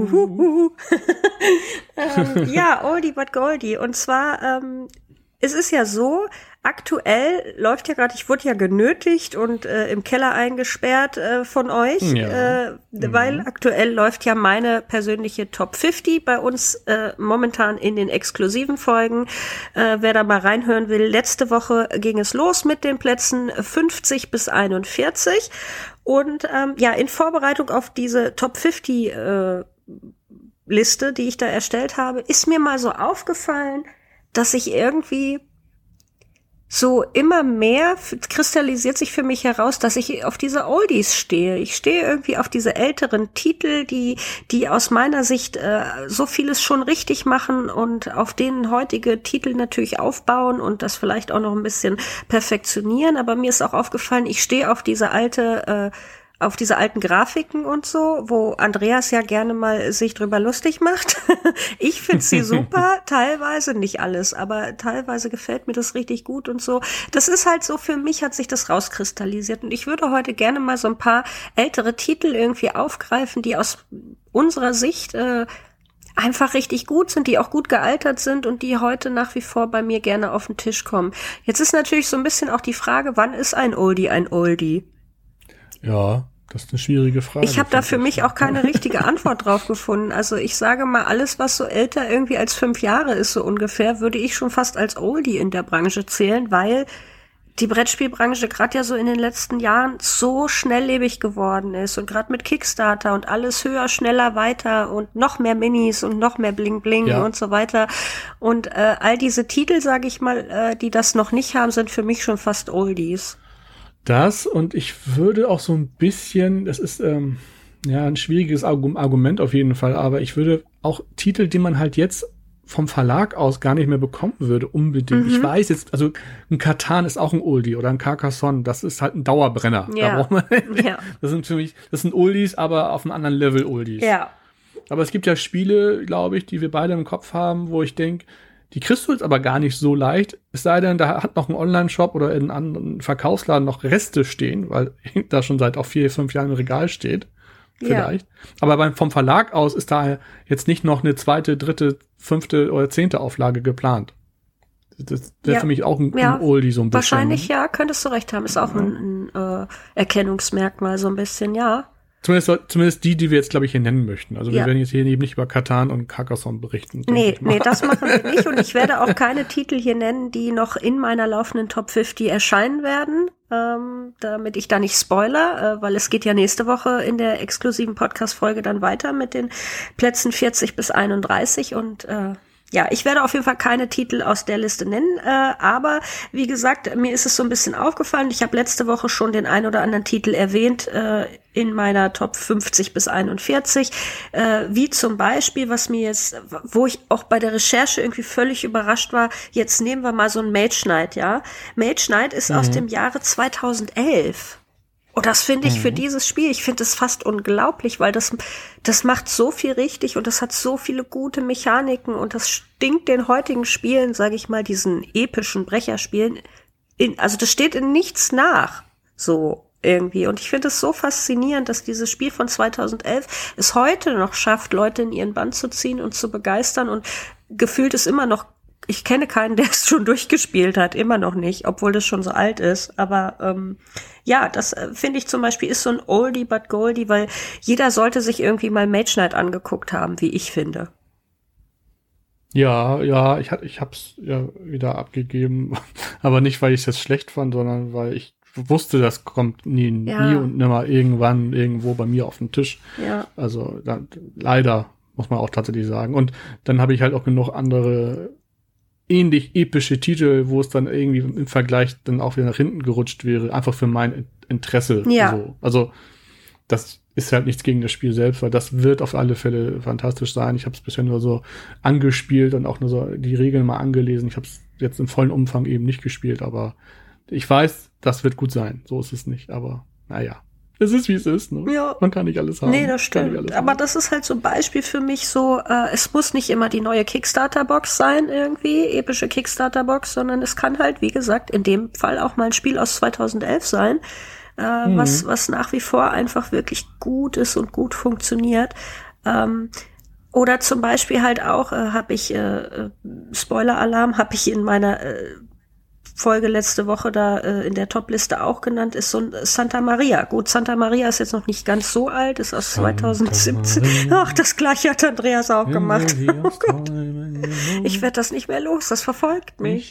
ähm, ja, Oldie but Goldie. Und zwar, ähm, es ist ja so, aktuell läuft ja gerade, ich wurde ja genötigt und äh, im Keller eingesperrt äh, von euch, ja. äh, mhm. weil aktuell läuft ja meine persönliche Top fünfzig bei uns äh, momentan in den exklusiven Folgen. Äh, wer da mal reinhören will, letzte Woche ging es los mit den Plätzen fünfzig bis einundvierzig. Und ähm, ja, in Vorbereitung auf diese Top fünfzig äh, Liste, die ich da erstellt habe, ist mir mal so aufgefallen, dass ich irgendwie so immer mehr kristallisiert sich für mich heraus, dass ich auf diese Oldies stehe. Ich stehe irgendwie auf diese älteren Titel, die die aus meiner Sicht äh, so vieles schon richtig machen und auf denen heutige Titel natürlich aufbauen und das vielleicht auch noch ein bisschen perfektionieren. Aber mir ist auch aufgefallen, ich stehe auf diese alte äh, auf diese alten Grafiken und so, wo Andreas ja gerne mal sich drüber lustig macht. Ich finde sie super, teilweise, nicht alles, aber teilweise gefällt mir das richtig gut und so. Das ist halt so, für mich hat sich das rauskristallisiert und ich würde heute gerne mal so ein paar ältere Titel irgendwie aufgreifen, die aus unserer Sicht äh, einfach richtig gut sind, die auch gut gealtert sind und die heute nach wie vor bei mir gerne auf den Tisch kommen. Jetzt ist natürlich so ein bisschen auch die Frage, wann ist ein Oldie ein Oldie? Ja, das ist eine schwierige Frage. Ich habe da für mich auch keine richtige Antwort drauf gefunden. Also ich sage mal, alles, was so älter irgendwie als fünf Jahre ist, so ungefähr, würde ich schon fast als Oldie in der Branche zählen, weil die Brettspielbranche gerade ja so in den letzten Jahren so schnelllebig geworden ist und gerade mit Kickstarter und alles höher, schneller, weiter und noch mehr Minis und noch mehr Bling Bling ja. und so weiter. Und äh, all diese Titel, sage ich mal, äh, die das noch nicht haben, sind für mich schon fast Oldies. Das und ich würde auch so ein bisschen, das ist ähm, ja ein schwieriges Argument auf jeden Fall, aber ich würde auch Titel, die man halt jetzt vom Verlag aus gar nicht mehr bekommen würde, unbedingt. Mhm. Ich weiß jetzt, also ein Catan ist auch ein Oldie oder ein Carcassonne, das ist halt ein Dauerbrenner. Ja. Da braucht man, ja. Das sind für mich, das sind Oldies, aber auf einem anderen Level Oldies. Ja. Aber es gibt ja Spiele, glaube ich, die wir beide im Kopf haben, wo ich denke, die kriegst du jetzt aber gar nicht so leicht, es sei denn, da hat noch ein Online-Shop oder in einem anderen Verkaufsladen noch Reste stehen, weil da schon seit auch vier, fünf Jahren im Regal steht. Vielleicht. Ja. Aber beim, vom Verlag aus ist da jetzt nicht noch eine zweite, dritte, fünfte oder zehnte Auflage geplant. Das wäre ja. für mich auch ein, ja. ein Oldie so ein bisschen. Wahrscheinlich, ja, könntest du recht haben. Ist auch ja. ein, ein äh, Erkennungsmerkmal so ein bisschen, ja. Zumindest, zumindest die, die wir jetzt, glaube ich, hier nennen möchten. Also wir ja. werden jetzt hier eben nicht über Katan und Carcassonne berichten. Nee, nee, das machen wir nicht. Und ich werde auch keine Titel hier nennen, die noch in meiner laufenden Top fünfzig erscheinen werden, ähm, damit ich da nicht spoiler, äh, weil es geht ja nächste Woche in der exklusiven Podcast-Folge dann weiter mit den Plätzen vierzig bis einunddreißig und äh, ja, ich werde auf jeden Fall keine Titel aus der Liste nennen, äh, aber wie gesagt, mir ist es so ein bisschen aufgefallen. Ich habe letzte Woche schon den ein oder anderen Titel erwähnt äh, in meiner Top fünfzig bis einundvierzig, äh, wie zum Beispiel, was mir jetzt, wo ich auch bei der Recherche irgendwie völlig überrascht war, jetzt nehmen wir mal so ein Mage Knight, ja. Mage Knight ist mhm. aus dem Jahre zweitausendelf. Und das finde ich mhm. für dieses Spiel, ich finde es fast unglaublich, weil das, das macht so viel richtig und das hat so viele gute Mechaniken und das stinkt den heutigen Spielen, sage ich mal, diesen epischen Brecherspielen, in, also das steht in nichts nach, so irgendwie. Und ich finde es so faszinierend, dass dieses Spiel von zweitausendelf es heute noch schafft, Leute in ihren Bann zu ziehen und zu begeistern und gefühlt ist immer noch, ich kenne keinen, der es schon durchgespielt hat, immer noch nicht, obwohl das schon so alt ist. Aber ähm, ja, das äh, finde ich zum Beispiel ist so ein Oldie but Goldie, weil jeder sollte sich irgendwie mal Mage Knight angeguckt haben, wie ich finde. Ja, ja, ich, ich hab's ja wieder abgegeben, aber nicht, weil ich es jetzt schlecht fand, sondern weil ich wusste, das kommt nie, ja. nie und nimmer irgendwann irgendwo bei mir auf den Tisch. Ja. Also da, leider, muss man auch tatsächlich sagen. Und dann habe ich halt auch genug andere ähnlich epische Titel, wo es dann irgendwie im Vergleich dann auch wieder nach hinten gerutscht wäre, einfach für mein Interesse. Ja. So. Also das ist halt nichts gegen das Spiel selbst, weil das wird auf alle Fälle fantastisch sein. Ich habe es bisher nur so angespielt und auch nur so die Regeln mal angelesen. Ich habe es jetzt im vollen Umfang eben nicht gespielt, aber ich weiß, das wird gut sein. So ist es nicht, aber naja. Es ist, wie es ist, ne? Ja. Man kann nicht alles haben. Nee, das stimmt. Aber haben. Das ist halt so ein Beispiel für mich so, äh, es muss nicht immer die neue Kickstarter-Box sein irgendwie, epische Kickstarter-Box, sondern es kann halt, wie gesagt, in dem Fall auch mal ein Spiel aus zweitausendelf sein, äh, mhm. was was nach wie vor einfach wirklich gut ist und gut funktioniert. Ähm, oder zum Beispiel halt auch, äh, habe ich, äh, Spoiler-Alarm, habe ich in meiner äh, Folge letzte Woche da äh, in der Top-Liste auch genannt, ist so ein Santa Maria. Gut, Santa Maria ist jetzt noch nicht ganz so alt, ist aus Santa zweitausendsiebzehn. Maria. Ach, das gleiche hat Andreas auch gemacht. Oh Gott. Ich werde das nicht mehr los, das verfolgt mich.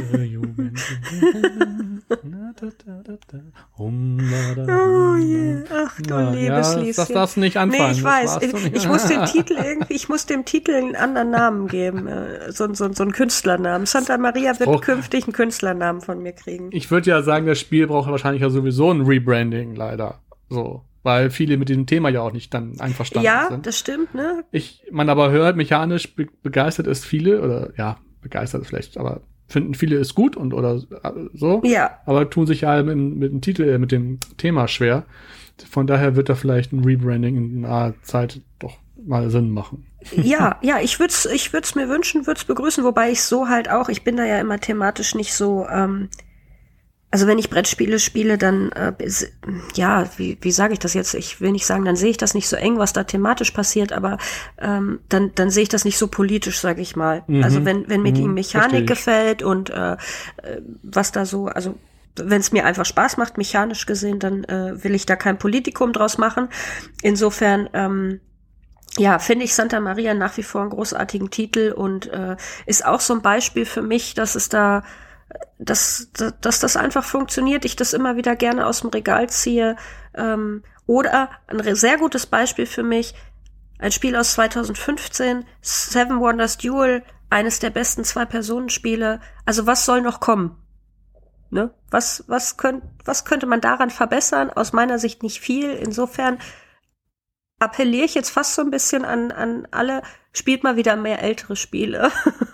Oh yeah. Ach du ja, liebes ja, Lieschen. Das darfst du nicht anfangen. Nee, ich weiß. Ich, ich muss dem Titel irgendwie, ich muss dem Titel einen anderen Namen geben. So, so, so einen Künstlernamen. Santa Maria wird oh. künftig einen Künstlernamen von mir kriegen. Ich würde ja sagen, das Spiel braucht wahrscheinlich ja sowieso ein Rebranding, leider. So. Weil viele mit diesem Thema ja auch nicht dann einverstanden ja, sind. Ja, das stimmt, ne? Ich, man aber hört, mechanisch be- begeistert ist viele, oder ja, begeistert ist vielleicht, aber finden viele es gut und oder so. Ja. Aber tun sich ja mit, mit dem Titel, äh, mit dem Thema schwer. Von daher wird da vielleicht ein Rebranding in naher Zeit doch mal Sinn machen. Ja, ja, ich würde es ich würd's mir wünschen, würde es begrüßen, wobei ich so halt auch, ich bin da ja immer thematisch nicht so, ähm, also wenn ich Brettspiele spiele, dann, äh, ja, wie, wie sage ich das jetzt? Ich will nicht sagen, dann sehe ich das nicht so eng, was da thematisch passiert, aber ähm, dann, dann sehe ich das nicht so politisch, sage ich mal. Mhm. Also wenn, wenn mir die Mechanik gefällt und äh, was da so, also wenn es mir einfach Spaß macht, mechanisch gesehen, dann äh, will ich da kein Politikum draus machen. Insofern, ähm, ja, finde ich Santa Maria nach wie vor einen großartigen Titel und äh, ist auch so ein Beispiel für mich, dass es da Dass, dass das einfach funktioniert, ich das immer wieder gerne aus dem Regal ziehe. Ähm, oder ein sehr gutes Beispiel für mich, ein Spiel aus zweitausendfünfzehn, Seven Wonders Duel, eines der besten Zwei-Personen-Spiele. Also was soll noch kommen? Ne? Was, was, könnt, was könnte man daran verbessern? Aus meiner Sicht nicht viel. Insofern appelliere ich jetzt fast so ein bisschen an, an alle, spielt mal wieder mehr ältere Spiele.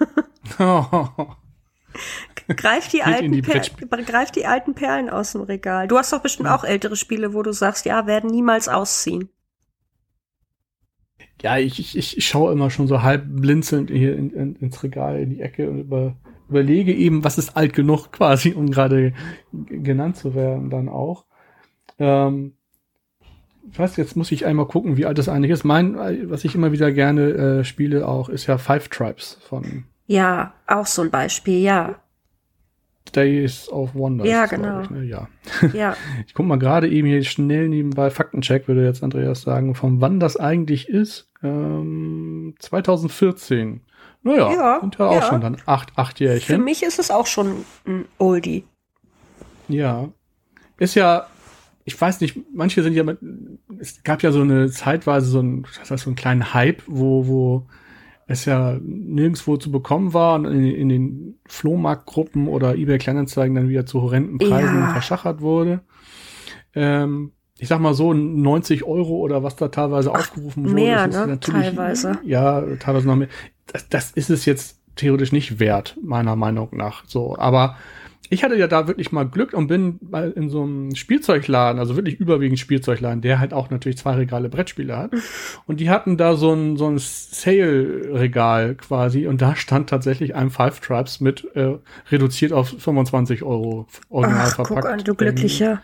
Greif die, alten die per- greif die alten Perlen aus dem Regal. Du hast doch bestimmt ja. auch ältere Spiele, wo du sagst, ja, werden niemals ausziehen. Ja, ich, ich, ich schaue immer schon so halb blinzelnd hier in, in, ins Regal, in die Ecke und über, überlege eben, was ist alt genug quasi, um gerade g- genannt zu werden dann auch. Ähm, ich weiß, jetzt muss ich einmal gucken, wie alt das eigentlich ist. Mein, was ich immer wieder gerne äh, spiele auch, ist ja Five Tribes von Ja, auch so ein Beispiel, ja. Days of Wonder. Ja, genau. Ich, ne? Ja. Ja. Ich guck mal gerade eben hier schnell nebenbei, Faktencheck, würde jetzt Andreas sagen, von wann das eigentlich ist. Ähm, zwanzig vierzehn. Naja, ja, sind ja auch ja. schon dann acht, acht Jährchen. Für mich ist es auch schon ein Oldie. Ja. Ist ja, ich weiß nicht, manche sind ja mit, es gab ja so eine zeitweise so ein, das heißt so einen kleinen Hype, wo, wo es ja nirgendwo zu bekommen war und in, in den Flohmarktgruppen oder eBay Kleinanzeigen dann wieder zu horrenden Preisen ja. verschachert wurde. Ähm, ich sag mal so, neunzig Euro oder was da teilweise Ach, aufgerufen wurde. Mehr, ist ne? Natürlich, teilweise. Ja, teilweise noch mehr. Das, das ist es jetzt theoretisch nicht wert, meiner Meinung nach. So, aber ich hatte ja da wirklich mal Glück und bin mal in so einem Spielzeugladen, also wirklich überwiegend Spielzeugladen, der halt auch natürlich zwei Regale Brettspiele hat. Und die hatten da so ein, so ein Sale-Regal quasi und da stand tatsächlich ein Five Tribes mit äh, reduziert auf fünfundzwanzig Euro original Ach, verpackt. Guck an, du Glücklicher.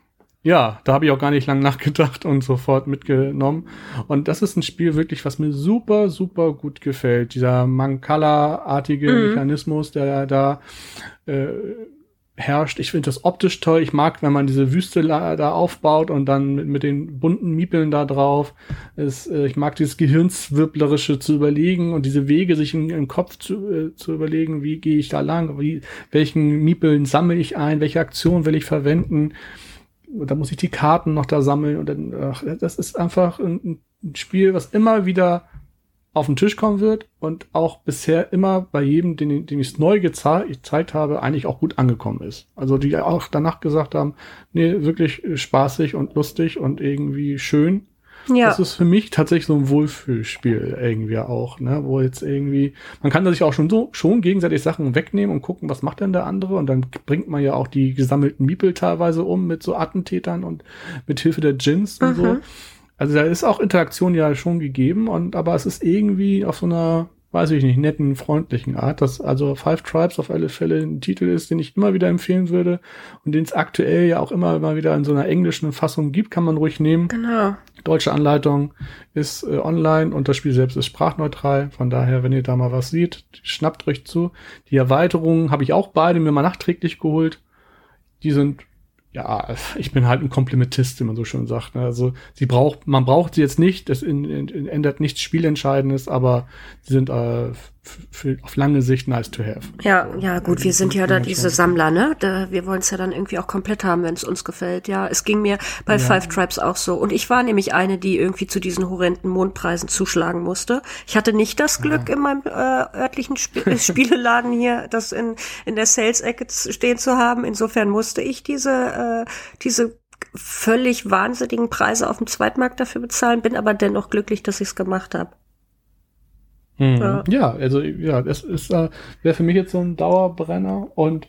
Ja, da habe ich auch gar nicht lang nachgedacht und sofort mitgenommen. Und das ist ein Spiel wirklich, was mir super, super gut gefällt. Dieser Mancala-artige mhm. Mechanismus, der da äh, herrscht. Ich finde das optisch toll. Ich mag, wenn man diese Wüste la- da aufbaut und dann mit, mit den bunten Miepeln da drauf. Es, äh, ich mag dieses Gehirnzwirblerische zu überlegen und diese Wege sich in, im Kopf zu, äh, zu überlegen, wie gehe ich da lang, wie, welchen Miepeln sammle ich ein, welche Aktion will ich verwenden. Und dann muss ich die Karten noch da sammeln und dann, ach, das ist einfach ein, ein Spiel, was immer wieder auf den Tisch kommen wird und auch bisher immer bei jedem, den, den ich es neu geze- gezeigt habe, eigentlich auch gut angekommen ist. Also die auch danach gesagt haben, nee, wirklich spaßig und lustig und irgendwie schön. Ja. Das ist für mich tatsächlich so ein Wohlfühlspiel irgendwie auch, ne, wo jetzt irgendwie, man kann da sich auch schon so, schon gegenseitig Sachen wegnehmen und gucken, was macht denn der andere und dann bringt man ja auch die gesammelten Miepel teilweise um mit so Attentätern und mit Hilfe der Djinns und mhm. so. Also da ist auch Interaktion ja schon gegeben und, aber es ist irgendwie auf so einer, weiß ich nicht, netten, freundlichen Art, dass also Five Tribes auf alle Fälle ein Titel ist, den ich immer wieder empfehlen würde und den es aktuell ja auch immer mal wieder in so einer englischen Fassung gibt, kann man ruhig nehmen. Genau. Deutsche Anleitung ist äh, online und das Spiel selbst ist sprachneutral. Von daher, wenn ihr da mal was seht, schnappt euch zu. Die Erweiterungen habe ich auch beide mir mal nachträglich geholt. Die sind, ja, ich bin halt ein Komplementist, wie man so schön sagt. Also sie braucht, man braucht sie jetzt nicht, das in, in, ändert nichts Spielentscheidendes, aber sie sind äh, f- f- auf lange Sicht nice to have. Ja, ja, gut, wir sind ja da diese Sammler, ne? Da, wir wollen es ja dann irgendwie auch komplett haben, wenn es uns gefällt. Ja, es ging mir bei ja. Five Tribes auch so. Und ich war nämlich eine, die irgendwie zu diesen horrenden Mondpreisen zuschlagen musste. Ich hatte nicht das Glück, ja. in meinem äh, örtlichen Sp- Spieleladen hier das in, in der Sales-Ecke stehen zu haben. Insofern musste ich diese äh, diese völlig wahnsinnigen Preise auf dem Zweitmarkt dafür bezahlen, bin aber dennoch glücklich, dass ich es gemacht habe. Hm. Ja. ja, also ja, das ist äh, wäre für mich jetzt so ein Dauerbrenner und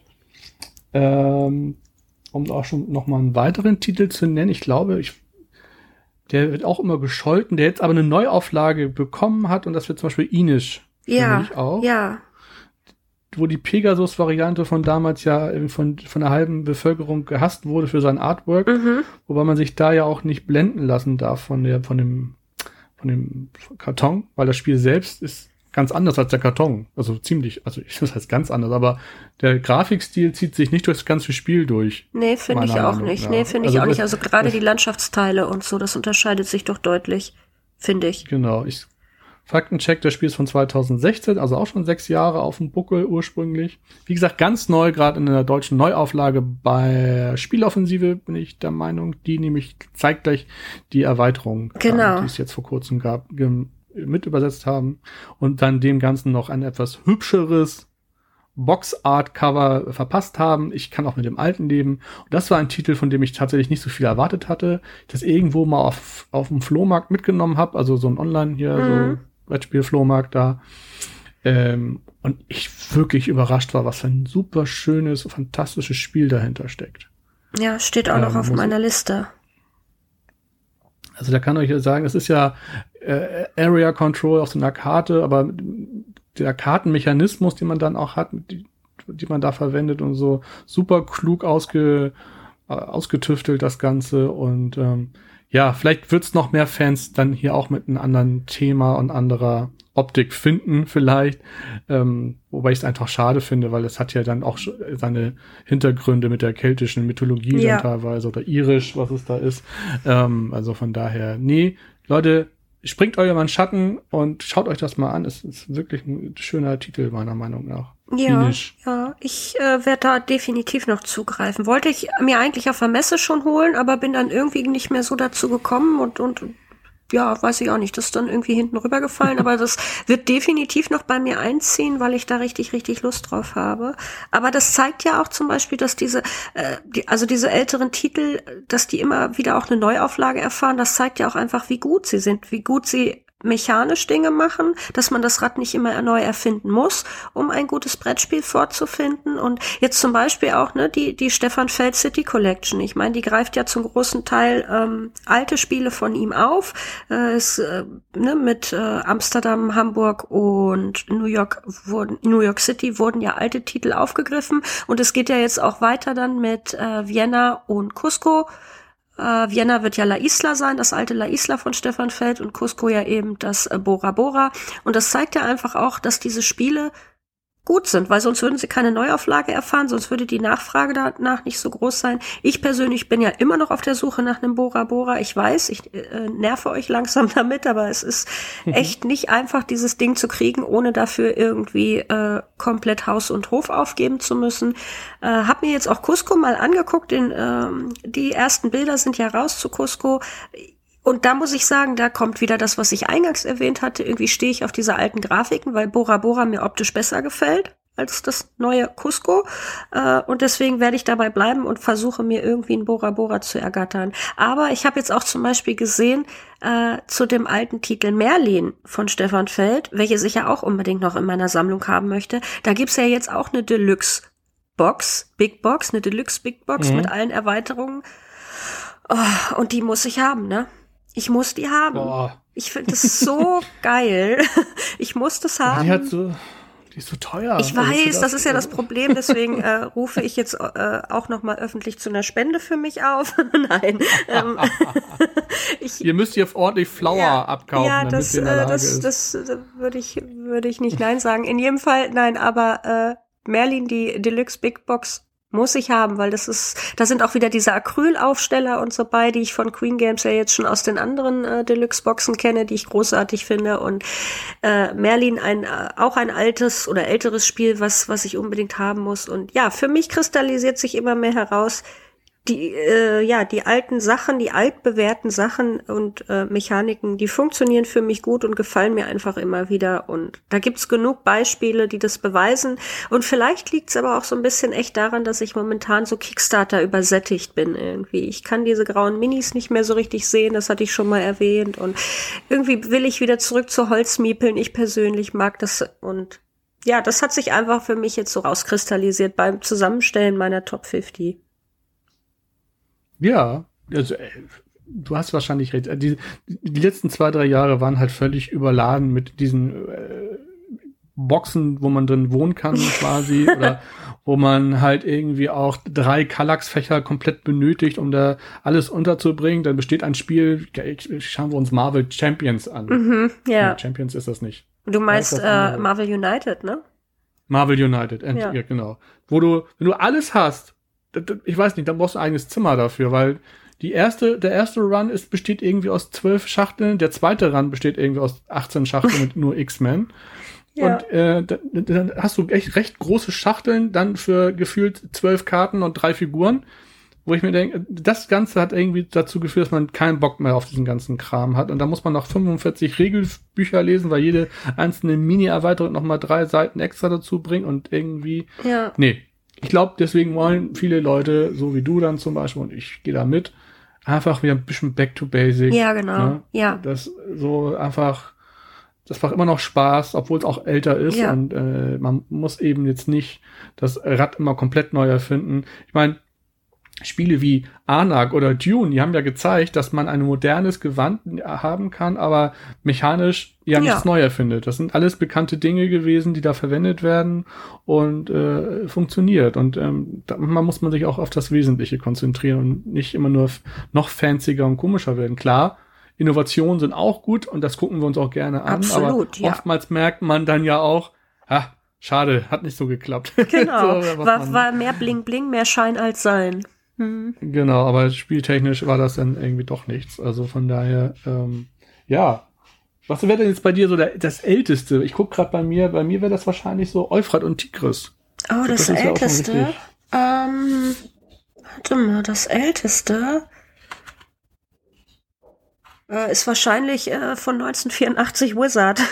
ähm, um auch schon noch mal einen weiteren Titel zu nennen, ich glaube, ich der wird auch immer gescholten, der jetzt aber eine Neuauflage bekommen hat und das wird zum Beispiel Inish. Ja, auch. ja. Wo die Pegasus-Variante von damals ja von, von der halben Bevölkerung gehasst wurde für sein Artwork, mhm. wobei man sich da ja auch nicht blenden lassen darf von der, von dem, von dem Karton, weil das Spiel selbst ist ganz anders als der Karton. Also ziemlich, also das heißt ganz anders, aber der Grafikstil zieht sich nicht durchs ganze Spiel durch. Nee, finde ich auch Meinung, nicht. Ja. Nee, finde also ich auch das, nicht. Also gerade die Landschaftsteile und so, das unterscheidet sich doch deutlich, finde ich. Genau, ich Faktencheck, das Spiel ist von zweitausendsechzehn, also auch schon sechs Jahre auf dem Buckel ursprünglich. Wie gesagt, ganz neu, gerade in der deutschen Neuauflage bei Spieloffensive, bin ich der Meinung, die nämlich zeigt gleich die Erweiterung, genau. die es jetzt vor kurzem gab, ge- mit übersetzt haben. Und dann dem Ganzen noch ein etwas hübscheres Boxart-Cover verpasst haben. Ich kann auch mit dem alten leben. Und das war ein Titel, von dem ich tatsächlich nicht so viel erwartet hatte. Ich das irgendwo mal auf, auf dem Flohmarkt mitgenommen habe, also so ein Online hier, mhm. so Brettspiel-Flohmarkt da. Ähm, und ich wirklich überrascht war, was für ein super schönes, fantastisches Spiel dahinter steckt. Ja, steht auch ähm, noch auf meiner Liste. Also da kann ich ja sagen, es ist ja äh, Area Control auf so einer Karte, aber der Kartenmechanismus, den man dann auch hat, die, die man da verwendet und so, super klug ausge, äh, ausgetüftelt das Ganze und ähm, ja, vielleicht wird's noch mehr Fans dann hier auch mit einem anderen Thema und anderer Optik finden vielleicht, ähm, wobei ich es einfach schade finde, weil es hat ja dann auch seine Hintergründe mit der keltischen Mythologie ja. dann teilweise oder irisch, was es da ist. Ähm, also von daher, nee, Leute, springt euch mal in Schatten und schaut euch das mal an. Es ist wirklich ein schöner Titel, meiner Meinung nach. Ja, ja, ich äh, werde da definitiv noch zugreifen. Wollte ich mir eigentlich auf der Messe schon holen, aber bin dann irgendwie nicht mehr so dazu gekommen und, und ja, weiß ich auch nicht, das ist dann irgendwie hinten rübergefallen, aber das wird definitiv noch bei mir einziehen, weil ich da richtig, richtig Lust drauf habe. Aber das zeigt ja auch zum Beispiel, dass diese, äh, die, also diese älteren Titel, dass die immer wieder auch eine Neuauflage erfahren, das zeigt ja auch einfach, wie gut sie sind, wie gut sie mechanisch Dinge machen, dass man das Rad nicht immer neu erfinden muss, um ein gutes Brettspiel vorzufinden. Und jetzt zum Beispiel auch ne die die Stefan Feld City Collection. Ich meine, die greift ja zum großen Teil ähm, alte Spiele von ihm auf. Äh, es, äh, ne, mit äh, Amsterdam, Hamburg und New York wurden New York City wurden ja alte Titel aufgegriffen. Und es geht ja jetzt auch weiter dann mit äh, Vienna und Cusco. Uh, Vienna wird ja La Isla sein, das alte La Isla von Stefan Feld und Cusco ja eben das äh, Bora Bora. Und das zeigt ja einfach auch, dass diese Spiele gut sind, weil sonst würden sie keine Neuauflage erfahren, sonst würde die Nachfrage danach nicht so groß sein. Ich persönlich bin ja immer noch auf der Suche nach einem Bora Bora. Ich weiß, ich äh, nerve euch langsam damit, aber es ist mhm. echt nicht einfach, dieses Ding zu kriegen, ohne dafür irgendwie äh, komplett Haus und Hof aufgeben zu müssen. Äh, hab mir jetzt auch Cusco mal angeguckt, den, ähm, die ersten Bilder sind ja raus zu Cusco. Und da muss ich sagen, da kommt wieder das, was ich eingangs erwähnt hatte. Irgendwie stehe ich auf diese alten Grafiken, weil Bora Bora mir optisch besser gefällt als das neue Cusco. Äh, und deswegen werde ich dabei bleiben und versuche mir irgendwie ein Bora Bora zu ergattern. Aber ich habe jetzt auch zum Beispiel gesehen, äh, zu dem alten Titel Merlin von Stefan Feld, welches ich ja auch unbedingt noch in meiner Sammlung haben möchte. Da gibt's ja jetzt auch eine Deluxe Box, Big Box, eine Deluxe Big Box mhm. mit allen Erweiterungen. Oh, und die muss ich haben, ne? Ich muss die haben. Boah. Ich finde das so geil. Ich muss das haben. Die, hat so, die ist so teuer. Ich weiß, das, das ist ja das Problem. Deswegen äh, rufe ich jetzt äh, auch noch mal öffentlich zu einer Spende für mich auf. Nein. ähm, ich, ihr müsst hier ordentlich Flour ja, abkaufen, ja, damit das, ihr in der Lage das, ist. das, das würde ich, würde ich nicht Nein sagen. In jedem Fall, nein, aber äh, Merlin, die Deluxe Big Box, muss ich haben, weil das ist, da sind auch wieder diese Acrylaufsteller und so bei, die ich von Queen Games ja jetzt schon aus den anderen äh, Deluxe-Boxen kenne, die ich großartig finde. Und äh, Merlin, ein äh, auch ein altes oder älteres Spiel, was was ich unbedingt haben muss. Und ja, für mich kristallisiert sich immer mehr heraus, die äh, ja die alten Sachen, die altbewährten Sachen und äh, Mechaniken, die funktionieren für mich gut und gefallen mir einfach immer wieder. Und da gibt's genug Beispiele, die das beweisen. Und vielleicht liegt's aber auch so ein bisschen echt daran, dass ich momentan so Kickstarter übersättigt bin irgendwie. Ich kann diese grauen Minis nicht mehr so richtig sehen, das hatte ich schon mal erwähnt. Und irgendwie will ich wieder zurück zu Holzmiepeln. Ich persönlich mag das. Und ja, das hat sich einfach für mich jetzt so rauskristallisiert beim Zusammenstellen meiner Top fünfzig. Ja, also du hast wahrscheinlich recht. Die, die letzten zwei, drei Jahre waren halt völlig überladen mit diesen äh, Boxen, wo man drin wohnen kann quasi oder wo man halt irgendwie auch drei Kallax-Fächer komplett benötigt, um da alles unterzubringen. Dann besteht ein Spiel, schauen wir uns Marvel Champions an. Mhm, ja. Nee, Champions ist das nicht. Du meinst äh, Marvel United, ne? Marvel United, ja. Ja, genau. Wo du, wenn du alles hast, ich weiß nicht, dann brauchst du ein eigenes Zimmer dafür, weil die erste, der erste Run ist, besteht irgendwie aus zwölf Schachteln, der zweite Run besteht irgendwie aus achtzehn Schachteln mit nur X-Men. Ja. Und äh, dann, dann hast du echt recht große Schachteln, dann für gefühlt zwölf Karten und drei Figuren, wo ich mir denke, das Ganze hat irgendwie dazu geführt, dass man keinen Bock mehr auf diesen ganzen Kram hat. Und da muss man noch fünfundvierzig Regelbücher lesen, weil jede einzelne Mini-Erweiterung noch mal drei Seiten extra dazu bringt und irgendwie, ja. nee. Ich glaube, deswegen wollen viele Leute, so wie du dann zum Beispiel, und ich gehe da mit, einfach wieder ein bisschen back to basic. Ja, genau. Ne? Ja. Das so einfach, das macht immer noch Spaß, obwohl es auch älter ist. Ja. Und äh, man muss eben jetzt nicht das Rad immer komplett neu erfinden. Ich meine, Spiele wie Anak oder Dune, die haben ja gezeigt, dass man ein modernes Gewand haben kann, aber mechanisch ja nichts neu erfindet. Das sind alles bekannte Dinge gewesen, die da verwendet werden und äh, funktioniert. Und ähm, da man muss man sich auch auf das Wesentliche konzentrieren und nicht immer nur f- noch fancier und komischer werden. Klar, Innovationen sind auch gut und das gucken wir uns auch gerne an. Absolut, aber ja. oftmals merkt man dann ja auch, ha, schade, hat nicht so geklappt. Genau, so, war, war mehr Bling Bling, mehr Schein als Sein. Hm. Genau, aber spieltechnisch war das dann irgendwie doch nichts. Also von daher, ähm, ja. Was wäre denn jetzt bei dir so der, das Älteste? Ich gucke gerade bei mir, bei mir wäre das wahrscheinlich so Euphrat und Tigris. Oh, das, das Älteste? Ja ähm, warte mal, das Älteste äh, ist wahrscheinlich äh, von neunzehnhundertvierundachtzig Wizard.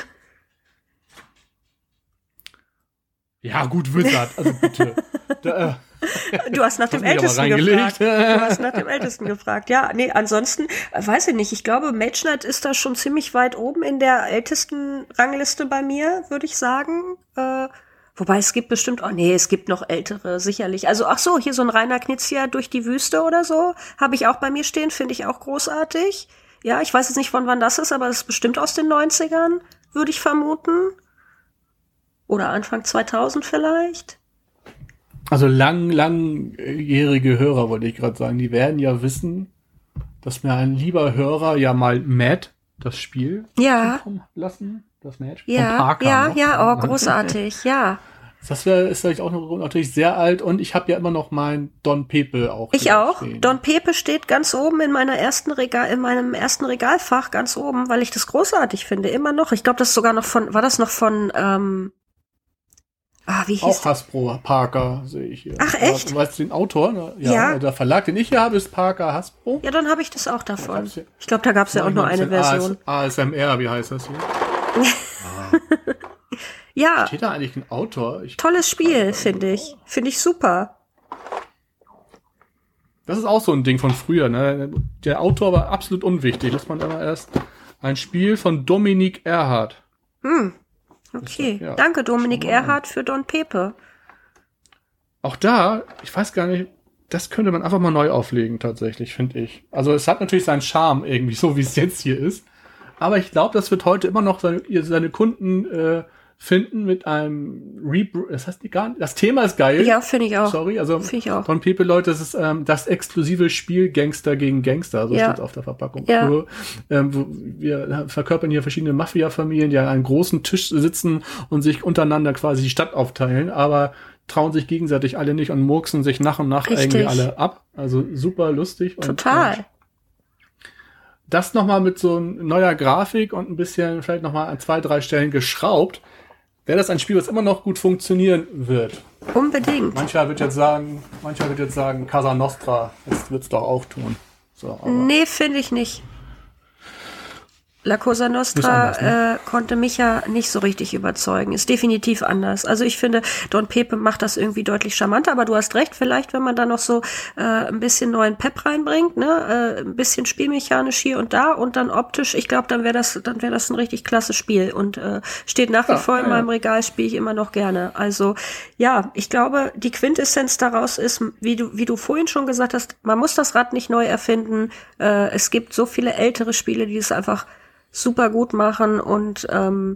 Ja, gut, Wizard, also bitte. da, äh, Du hast nach dem Ältesten gefragt. Du hast nach dem Ältesten gefragt. Ja, nee, ansonsten, äh, weiß ich nicht. Ich glaube, Mage Knight ist da schon ziemlich weit oben in der ältesten Rangliste bei mir, würde ich sagen. Äh, wobei es gibt bestimmt, oh nee, es gibt noch ältere, sicherlich. Also, ach so, hier so ein Rainer Knizia durch die Wüste oder so, habe ich auch bei mir stehen, finde ich auch großartig. Ja, ich weiß jetzt nicht, von wann das ist, aber das ist bestimmt aus den neunzigern, würde ich vermuten. Oder Anfang zweitausend vielleicht. Also lang, langjährige Hörer, wollte ich gerade sagen, die werden ja wissen, dass mir ein lieber Hörer ja mal Mad, das Spiel, ja. lassen, das Match. Ja, Parker ja, noch. ja, oh, großartig, ja. Das wär, ist vielleicht auch noch, natürlich sehr alt und ich habe ja immer noch mein Don Pepe auch. Ich auch. Stehen. Don Pepe steht ganz oben in meiner ersten Regal, in meinem ersten Regalfach ganz oben, weil ich das großartig finde, immer noch. Ich glaube, das ist sogar noch von, war das noch von, ähm, Ah, wie hieß auch Hasbro, Parker, sehe ich hier. Ach, echt? Du weißt den Autor? Ja, ja. Der Verlag, den ich hier habe, ist Parker Hasbro. Ja, dann habe ich das auch davon. Ja, ich glaube, da gab es ja auch nur eine Version. A S M R, wie heißt das hier? ah. Ja. Steht da eigentlich ein Autor? Ich Tolles Spiel, finde ich. Finde ich super. Das ist auch so ein Ding von früher, ne? Der Autor war absolut unwichtig. Lass man immer erst ein Spiel von Dominik Erhardt. Hm. Okay, ja, danke Dominik Erhardt für Don Pepe. Auch da, ich weiß gar nicht, das könnte man einfach mal neu auflegen tatsächlich, finde ich. Also es hat natürlich seinen Charme irgendwie, so wie es jetzt hier ist. Aber ich glaube, das wird heute immer noch seine, seine Kunden äh, finden mit einem Rebr- das heißt gar nicht, das Thema ist geil. Ja, finde ich auch. Sorry, also find ich auch. Don Pepe, Leute, das ist ähm, das exklusive Spiel Gangster gegen Gangster, so ja. steht auf der Verpackung. Ja. Wo, ähm, wo wir verkörpern hier verschiedene Mafia-Familien, die an einem großen Tisch sitzen und sich untereinander quasi die Stadt aufteilen, aber trauen sich gegenseitig alle nicht und murksen sich nach und nach Richtig. irgendwie alle ab. Also super lustig. Total. Und, und das nochmal mit so neuer Grafik und ein bisschen vielleicht nochmal an zwei, drei Stellen geschraubt, wäre das ein Spiel, was immer noch gut funktionieren wird. Unbedingt. Mancher wird jetzt sagen, mancher wird jetzt sagen, Casa Nostra, das wird's doch auch tun. So, aber nee, finde ich nicht. La Cosa Nostra anders, ne? äh, konnte mich ja nicht so richtig überzeugen. Ist definitiv anders. Also ich finde, Don Pepe macht das irgendwie deutlich charmanter, aber du hast recht, vielleicht, wenn man da noch so äh, ein bisschen neuen Pep reinbringt, ne, äh, ein bisschen spielmechanisch hier und da und dann optisch, ich glaube, dann wäre das, dann wäre das ein richtig klasse Spiel und äh, steht nach wie ja, vor in ja. meinem Regal, spiele ich immer noch gerne. Also ja, ich glaube, die Quintessenz daraus ist, wie du, wie du vorhin schon gesagt hast, man muss das Rad nicht neu erfinden. Äh, es gibt so viele ältere Spiele, die es einfach super gut machen und ähm,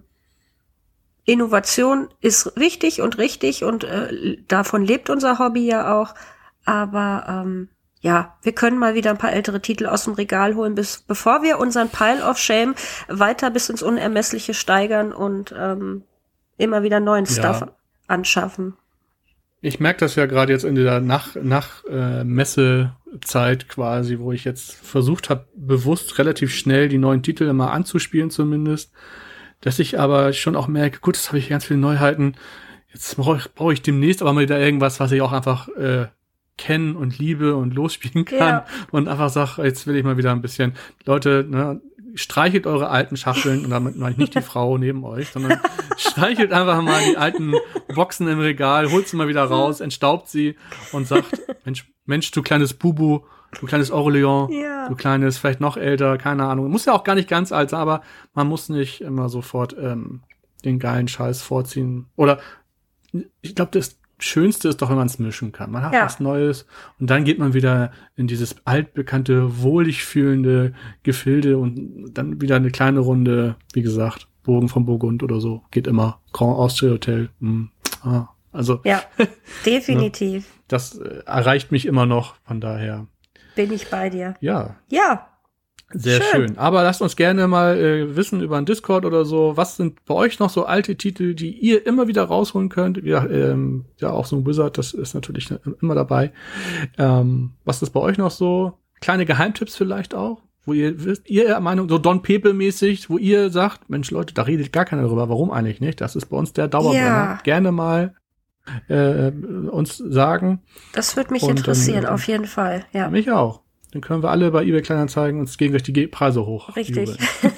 Innovation ist wichtig und richtig und äh, davon lebt unser Hobby ja auch. Aber ähm, ja, wir können mal wieder ein paar ältere Titel aus dem Regal holen, bis bevor wir unseren Pile of Shame weiter bis ins Unermessliche steigern und ähm, immer wieder neuen ja. Stuff anschaffen. Ich merke das ja gerade jetzt in der Nach, nach äh, Messezeit quasi, wo ich jetzt versucht habe, bewusst relativ schnell die neuen Titel immer anzuspielen zumindest, dass ich aber schon auch merke, gut, jetzt habe ich ganz viele Neuheiten, jetzt brauche ich, brauch ich demnächst aber mal wieder irgendwas, was ich auch einfach äh, kennen und liebe und losspielen kann ja. und einfach sage, jetzt will ich mal wieder ein bisschen, Leute, ne, streichelt eure alten Schachteln und damit meine ich nicht die Frau neben euch, sondern streichelt einfach mal die alten Boxen im Regal, holt sie mal wieder raus, entstaubt sie und sagt, Mensch, Mensch, du kleines Bubu, du kleines Orleans, ja. du kleines, vielleicht noch älter, keine Ahnung. Muss ja auch gar nicht ganz alt sein, aber man muss nicht immer sofort ähm, den geilen Scheiß vorziehen. Oder ich glaube, das Schönste ist doch, wenn man es mischen kann. Man hat ja. was Neues und dann geht man wieder in dieses altbekannte, wohlig fühlende Gefilde und dann wieder eine kleine Runde, wie gesagt, Bogen von Burgund oder so. Geht immer. Grand Austria Hotel. Hm. Ah, also ja, definitiv. Ne, das äh, erreicht mich immer noch, von daher. Bin ich bei dir. Ja. Ja. Sehr schön. schön. Aber lasst uns gerne mal äh, wissen über einen Discord oder so, was sind bei euch noch so alte Titel, die ihr immer wieder rausholen könnt? Ja, ähm, ja auch so ein Wizard, das ist natürlich immer dabei. Ähm, was ist bei euch noch so? Kleine Geheimtipps vielleicht auch? Wo ihr wisst, ihr Meinung, so Don Pepe-mäßig, wo ihr sagt, Mensch Leute, da redet gar keiner drüber, warum eigentlich nicht? Das ist bei uns der Dauerbrenner. Ja. Gerne mal äh, uns sagen. Das würde mich Und interessieren, dann, auf jeden Fall. Ja. Mich auch. Dann können wir alle bei eBay Kleinanzeigen uns gegenseitig die Preise hoch. Richtig.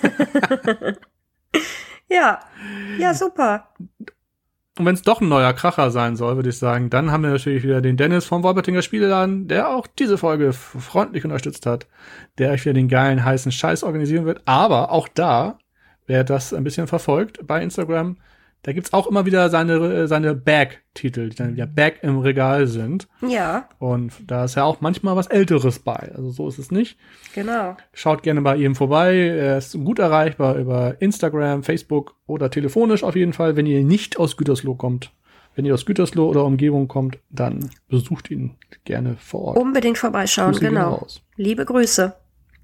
ja, ja, super. Und wenn es doch ein neuer Kracher sein soll, würde ich sagen, dann haben wir natürlich wieder den Dennis vom Wolpertinger Spieleladen, der auch diese Folge freundlich unterstützt hat, der euch wieder den geilen, heißen Scheiß organisieren wird. Aber auch da, wer das ein bisschen verfolgt bei Instagram, da gibt's auch immer wieder seine seine Bag-Titel, die dann wieder Bag im Regal sind. Ja. Und da ist ja auch manchmal was Älteres bei. Also so ist es nicht. Genau. Schaut gerne bei ihm vorbei. Er ist gut erreichbar über Instagram, Facebook oder telefonisch auf jeden Fall. Wenn ihr nicht aus Gütersloh kommt, wenn ihr aus Gütersloh oder Umgebung kommt, dann besucht ihn gerne vor Ort. Unbedingt vorbeischauen, Grüße genau. Liebe Grüße.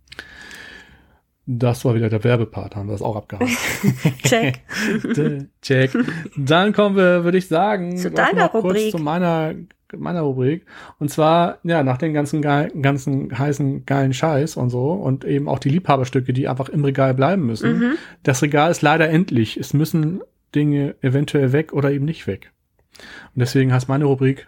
Das war wieder der Werbepart, haben wir das auch abgehakt. Check. Check. Dann kommen wir, würde ich sagen, zu deiner noch Rubrik. Kurz zu meiner, meiner Rubrik. Und zwar, ja, nach den ganzen, geil, ganzen heißen, geilen Scheiß und so und eben auch die Liebhaberstücke, die einfach im Regal bleiben müssen. Mhm. Das Regal ist leider endlich. Es müssen Dinge eventuell weg oder eben nicht weg. Und deswegen heißt meine Rubrik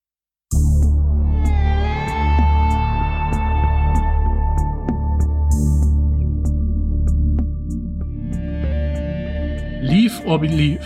Leave or Believe.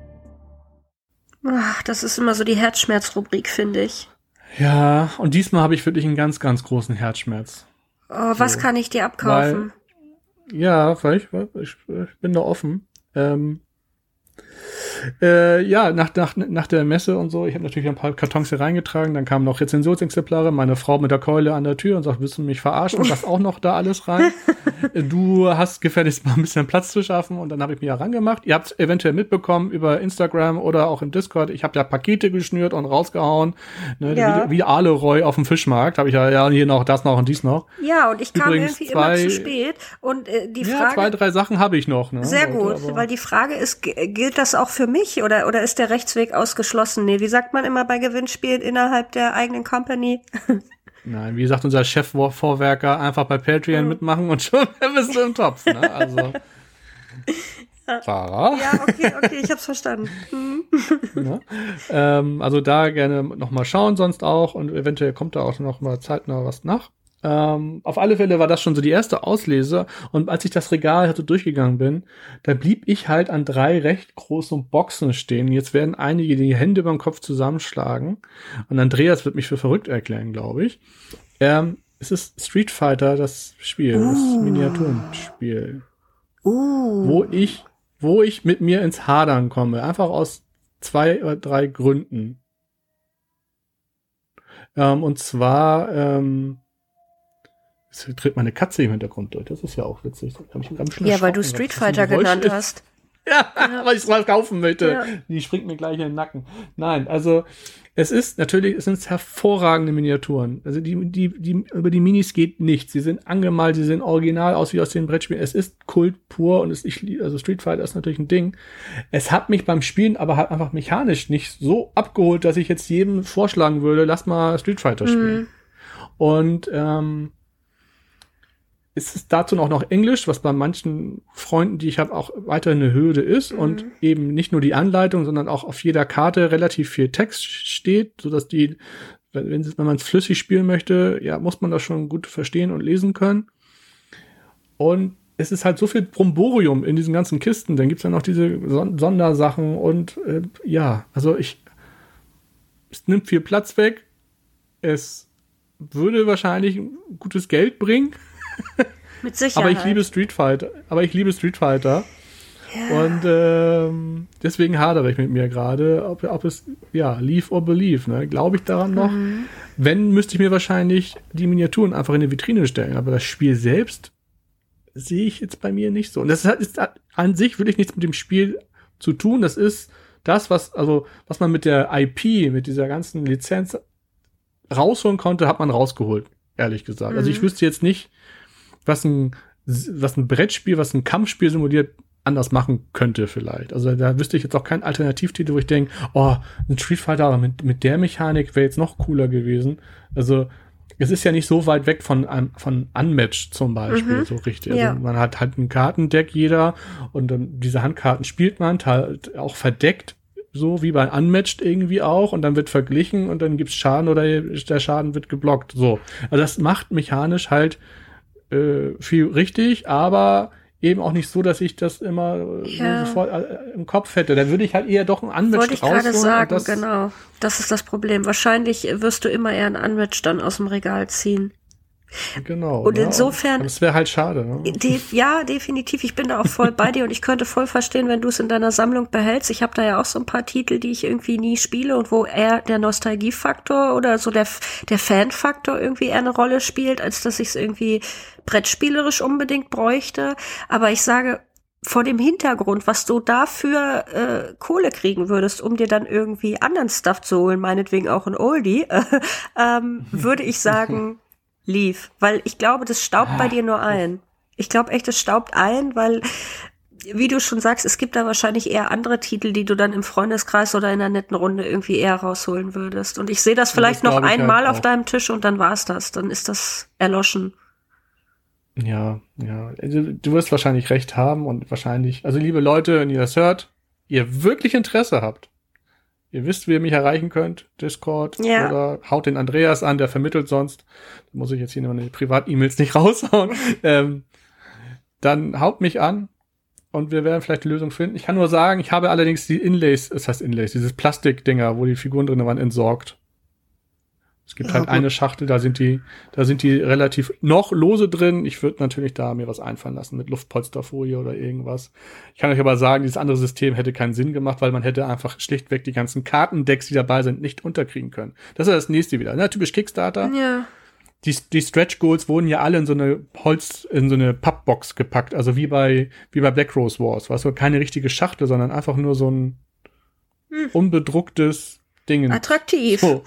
Ach, das ist immer so die Herzschmerzrubrik, finde ich. Ja, und diesmal habe ich wirklich einen ganz, ganz großen Herzschmerz. Oh, was so. Kann ich dir abkaufen? Weil, ja, vielleicht, ich, ich bin da offen. Ähm, äh, ja, nach, nach, nach der Messe und so, ich habe natürlich ein paar Kartons hier reingetragen, dann kamen noch Rezensionsexemplare, meine Frau mit der Keule an der Tür und sagt, willst du mich verarschen? Das auch noch da alles rein. Du hast gefälligst mal ein bisschen Platz zu schaffen und dann habe ich mich ja rangemacht. Ihr habt es eventuell mitbekommen über Instagram oder auch im Discord. Ich habe da Pakete geschnürt und rausgehauen. Ne, ja. Wie, wie Aleroy auf dem Fischmarkt. Habe ich ja, ja hier noch das noch und dies noch. Ja, und ich kam Übrigens irgendwie zwei, immer zu spät. Und äh, die Frage. Ja, zwei, drei Sachen habe ich noch. Ne, sehr gut, Leute, weil die Frage ist, g- gilt das auch für mich oder, oder ist der Rechtsweg ausgeschlossen? Nee, wie sagt man immer bei Gewinnspielen innerhalb der eigenen Company? Nein, wie sagt unser Chef-Vorwerker, einfach bei Patreon mhm. mitmachen und schon bist du im Topf. Ne? Also, ja. Sarah. Ja, okay, okay, ich hab's verstanden. Mhm. Ja, ähm, also da gerne noch mal schauen, sonst auch und eventuell kommt da auch noch mal zeitnah was nach. Ähm, auf alle Fälle war das schon so die erste Auslese und als ich das Regal halt so durchgegangen bin, da blieb ich halt an drei recht großen Boxen stehen. Jetzt werden einige die Hände beim Kopf zusammenschlagen und Andreas wird mich für verrückt erklären, glaube ich. Ähm, es ist Street Fighter, das Spiel, uh. das Miniaturenspiel, uh. wo ich, wo ich mit mir ins Hadern komme, einfach aus zwei oder drei Gründen. Ähm, und zwar ähm, es tritt meine Katze im Hintergrund durch. Das ist ja auch witzig. Da ich ganz ja, weil du Street Fighter genannt ist. hast. Ja, ja, weil ich es mal kaufen möchte. Ja. Die springt mir gleich in den Nacken. Nein, also es ist natürlich, es sind hervorragende Miniaturen. Also die, die, die, über die Minis geht nichts. Sie sind angemalt, sie sehen original aus wie aus den Brettspielen. Es ist Kult pur und es, ich, also Street Fighter ist natürlich ein Ding. Es hat mich beim Spielen aber halt einfach mechanisch nicht so abgeholt, dass ich jetzt jedem vorschlagen würde, lass mal Street Fighter spielen. Mhm. Und ähm, es ist dazu auch noch Englisch, was bei manchen Freunden, die ich habe, auch weiterhin eine Hürde ist mhm. und eben nicht nur die Anleitung, sondern auch auf jeder Karte relativ viel Text steht, sodass die, wenn, wenn man es flüssig spielen möchte, ja, muss man das schon gut verstehen und lesen können. Und es ist halt so viel Bromborium in diesen ganzen Kisten, dann gibt's ja noch diese Son- Sondersachen und äh, ja, also ich, es nimmt viel Platz weg, es würde wahrscheinlich gutes Geld bringen. Mit Sicherheit. Aber ich liebe Street Fighter. Aber ich liebe Street Fighter. Ja. Und ähm, deswegen hadere ich mit mir gerade, ob, ob es, ja, Leave or Believe, ne? Glaube ich daran noch? Mhm. Wenn, müsste ich mir wahrscheinlich die Miniaturen einfach in eine Vitrine stellen. Aber das Spiel selbst sehe ich jetzt bei mir nicht so. Und das ist, ist an sich wirklich nichts mit dem Spiel zu tun. Das ist das, was, also, was man mit der I P, mit dieser ganzen Lizenz rausholen konnte, hat man rausgeholt. Ehrlich gesagt. Mhm. Also ich wüsste jetzt nicht, was ein was ein Brettspiel, was ein Kampfspiel simuliert, anders machen könnte vielleicht. Also da wüsste ich jetzt auch keinen Alternativtitel, wo ich denke, oh, ein Street Fighter aber mit, mit der Mechanik wäre jetzt noch cooler gewesen. Also es ist ja nicht so weit weg von, von Unmatched zum Beispiel, mhm. so richtig. Also ja. Man hat halt ein Kartendeck jeder und dann diese Handkarten spielt man halt auch verdeckt, so wie bei Unmatched irgendwie auch, und dann wird verglichen und dann gibt's Schaden oder der Schaden wird geblockt. So. Also das macht mechanisch halt äh, viel richtig, aber eben auch nicht so, dass ich das immer ja. so sofort äh, im Kopf hätte. Dann würde ich halt eher doch ein Unmatched rausholen. Wollte ich gerade sagen, das, genau. Das ist das Problem. Wahrscheinlich wirst du immer eher ein Unmatched dann aus dem Regal ziehen. Genau. Und ja. insofern. Das wäre halt schade. Ne? De- ja, definitiv. Ich bin da auch voll bei dir und ich könnte voll verstehen, wenn du es in deiner Sammlung behältst. Ich habe da ja auch so ein paar Titel, die ich irgendwie nie spiele und wo eher der Nostalgiefaktor oder so der, der Fanfaktor irgendwie eher eine Rolle spielt, als dass ich es irgendwie brettspielerisch unbedingt bräuchte. Aber ich sage, vor dem Hintergrund, was du dafür äh, Kohle kriegen würdest, um dir dann irgendwie anderen Stuff zu holen, meinetwegen auch ein Oldie, äh, ähm, würde ich sagen, lief. Weil ich glaube, das staubt ah, bei dir nur ein. Ich glaube echt, das staubt ein, weil, wie du schon sagst, es gibt da wahrscheinlich eher andere Titel, die du dann im Freundeskreis oder in einer netten Runde irgendwie eher rausholen würdest. Und ich sehe das vielleicht das noch einmal halt auf deinem Tisch und dann war's das. Dann ist das erloschen. Ja, ja. Also, du wirst wahrscheinlich recht haben und wahrscheinlich, also liebe Leute, wenn ihr das hört, ihr wirklich Interesse habt, ihr wisst, wie ihr mich erreichen könnt, Discord, ja. oder haut den Andreas an, der vermittelt sonst, da muss ich jetzt hier nur eine Privat-E-Mails nicht raushauen, ähm, dann haut mich an und wir werden vielleicht eine Lösung finden. Ich kann nur sagen, ich habe allerdings die Inlays, das heißt Inlays, dieses Plastikdinger, wo die Figuren drin waren, entsorgt. Es gibt ja, halt gut. eine Schachtel, da sind die, da sind die relativ noch lose drin. Ich würde natürlich da mir was einfallen lassen mit Luftpolsterfolie oder irgendwas. Ich kann euch aber sagen, dieses andere System hätte keinen Sinn gemacht, weil man hätte einfach schlichtweg die ganzen Kartendecks, die dabei sind, nicht unterkriegen können. Das ist das nächste wieder. Na, typisch Kickstarter. Ja. Die, die Stretch Goals wurden ja alle in so eine Holz, in so eine Pappbox gepackt. Also wie bei, wie bei Black Rose Wars. War so keine richtige Schachtel, sondern einfach nur so ein hm. unbedrucktes Ding. Attraktiv. So.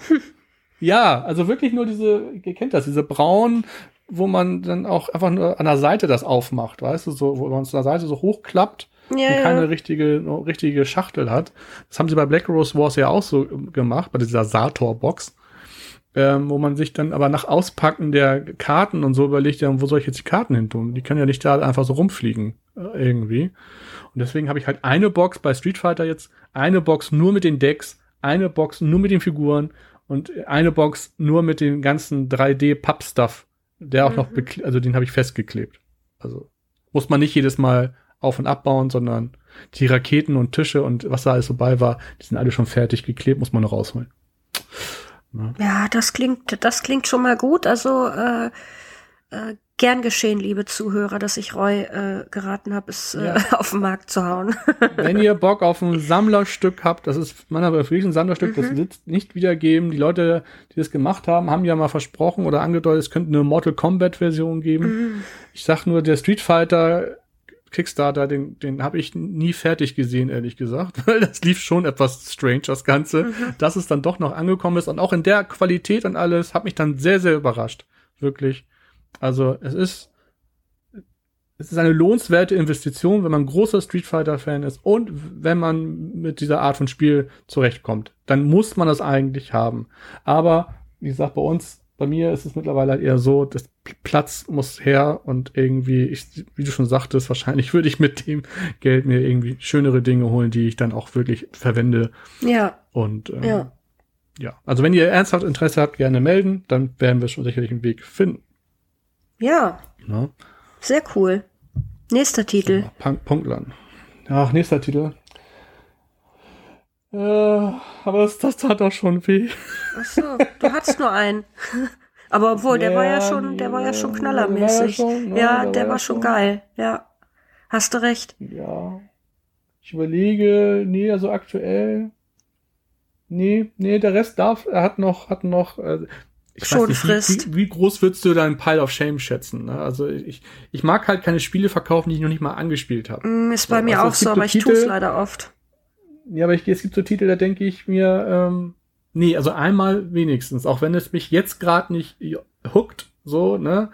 Ja, also wirklich nur diese, ihr kennt das, diese braun, wo man dann auch einfach nur an der Seite das aufmacht, weißt du, so, wo man es an der Seite so hochklappt ja, und keine ja. richtige, richtige Schachtel hat. Das haben sie bei Black Rose Wars ja auch so gemacht, bei dieser Sator-Box, ähm, wo man sich dann aber nach Auspacken der Karten und so überlegt, ja, wo soll ich jetzt die Karten hin tun? Die können ja nicht da einfach so rumfliegen, äh, irgendwie. Und deswegen habe ich halt eine Box bei Street Fighter jetzt, eine Box nur mit den Decks, eine Box nur mit den Figuren, und eine Box nur mit dem ganzen drei D-Papp-Stuff, der auch mhm. noch, bekle- also den habe ich festgeklebt. Also muss man nicht jedes Mal auf- und abbauen, sondern die Raketen und Tische und was da alles so bei war, die sind alle schon fertig geklebt, muss man noch rausholen. Ja, ja das klingt, das klingt schon mal gut. Also äh, äh, gern geschehen, liebe Zuhörer, dass ich Roy äh, geraten habe, es äh, ja. auf den Markt zu hauen. Wenn ihr Bock auf ein Sammlerstück habt, das ist meiner wirklich ein Sammlerstück, mhm. das wird nicht wiedergeben. Die Leute, die das gemacht haben, haben ja mal versprochen oder angedeutet, es könnte eine Mortal Kombat-Version geben. Mhm. Ich sag nur, der Street Fighter Kickstarter, den, den habe ich nie fertig gesehen, ehrlich gesagt, weil das lief schon etwas strange, das Ganze. Mhm. Dass es dann doch noch angekommen ist und auch in der Qualität und alles, hat mich dann sehr, sehr überrascht. Wirklich. Also es ist es ist eine lohnenswerte Investition, wenn man großer Street Fighter-Fan ist und wenn man mit dieser Art von Spiel zurechtkommt. Dann muss man das eigentlich haben. Aber, wie gesagt, bei uns, bei mir ist es mittlerweile halt eher so, das Platz muss her und irgendwie, ich, wie du schon sagtest, wahrscheinlich würde ich mit dem Geld mir irgendwie schönere Dinge holen, die ich dann auch wirklich verwende. Ja. Und ähm, ja. ja, also wenn ihr ernsthaft Interesse habt, gerne melden, dann werden wir schon sicherlich einen Weg finden. Ja. ja. Sehr cool. Nächster Titel. So, Punktland. Ach, nächster Titel. Äh, aber das, das tat auch schon weh. Ach so, du hattest nur einen. Aber obwohl, der ja, war ja schon, der war ja schon knallermäßig. Ja, schon, ne, ja, der, der war, war schon, schon geil. Ja. Hast du recht. Ja. Ich überlege, nee, also aktuell. Nee, nee, der Rest darf, er hat noch, hat noch, äh, ich schon weiß nicht, wie, wie, wie groß würdest du deinen Pile of Shame schätzen? Ne? Also ich, ich mag halt keine Spiele verkaufen, die ich noch nicht mal angespielt habe. Mm, ist bei so, mir also auch so, aber so ich tue es leider oft. Ja, aber ich, es gibt so Titel, da denke ich mir, ähm, nee, also einmal wenigstens, auch wenn es mich jetzt gerade nicht hookt, so, ne,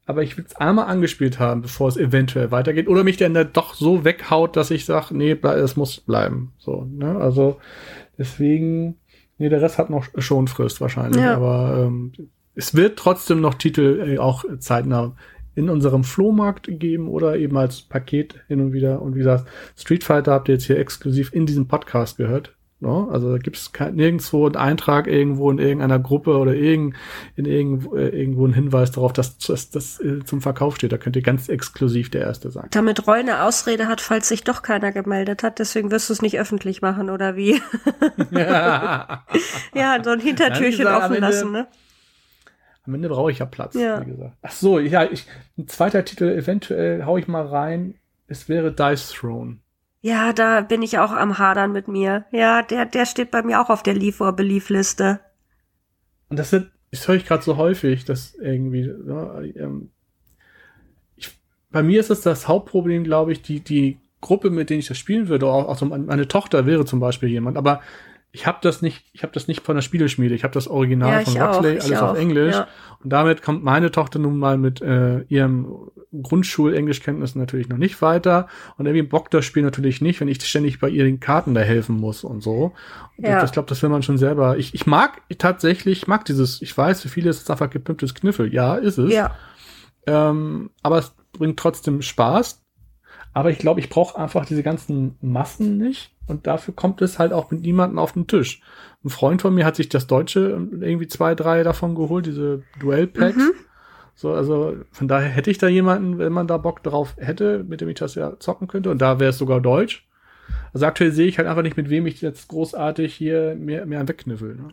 aber ich will es einmal angespielt haben, bevor es eventuell weitergeht. Oder mich dann da doch so weghaut, dass ich sage, nee, es muss bleiben. So, ne? Also deswegen, nee, der Rest hat noch Schonfrist wahrscheinlich. Ja. Aber ähm, es wird trotzdem noch Titel äh, auch zeitnah in unserem Flohmarkt geben oder eben als Paket hin und wieder. Und wie gesagt, Street Fighter habt ihr jetzt hier exklusiv in diesem Podcast gehört. No? Also da gibt es nirgendwo einen Eintrag irgendwo in irgendeiner Gruppe oder irgend, in irgendwo, äh, irgendwo einen Hinweis darauf, dass das, das äh, zum Verkauf steht. Da könnt ihr ganz exklusiv der Erste sein. Damit Roy eine Ausrede hat, falls sich doch keiner gemeldet hat, deswegen wirst du es nicht öffentlich machen, oder wie? Ja, ja, so ein Hintertürchen gesagt, offen Ende, lassen, ne? Am Ende brauche ich ja Platz, ja. wie gesagt. Ach so, ja, ich, ein zweiter Titel, eventuell hau ich mal rein. Es wäre Dice Throne. Ja, da bin ich auch am Hadern mit mir. Ja, der, der steht bei mir auch auf der Leave-or-Believe-Liste. Und das, sind, das höre ich gerade so häufig, dass irgendwie, ja, ähm, ich, bei mir ist es das Hauptproblem, glaube ich, die, die Gruppe, mit denen ich das spielen würde, auch, auch so meine Tochter wäre zum Beispiel jemand, aber ich habe das nicht, ich habe das nicht von der Spieleschmiede, ich habe das Original ja, von Roxley, alles auch. Auf Englisch. Ja. Und damit kommt meine Tochter nun mal mit äh, ihrem Grundschul-Englischkenntnissen natürlich noch nicht weiter. Und irgendwie bockt das Spiel natürlich nicht, wenn ich ständig bei ihr den Karten da helfen muss und so. Und ja. Ich glaube, das will man schon selber. Ich, ich mag tatsächlich, ich mag dieses, ich weiß, für viele ist es einfach gepimptes Kniffel. Ja, ist es. Ja. Ähm, aber es bringt trotzdem Spaß. Aber ich glaube, ich brauche einfach diese ganzen Massen nicht. Und dafür kommt es halt auch mit niemandem auf den Tisch. Ein Freund von mir hat sich das Deutsche irgendwie zwei, drei davon geholt, diese Duell-Packs. Mhm. So, also von daher hätte ich da jemanden, wenn man da Bock drauf hätte, mit dem ich das ja zocken könnte. Und da wäre es sogar Deutsch. Also aktuell sehe ich halt einfach nicht, mit wem ich jetzt großartig hier mehr, mehr wegkniffel. Ne?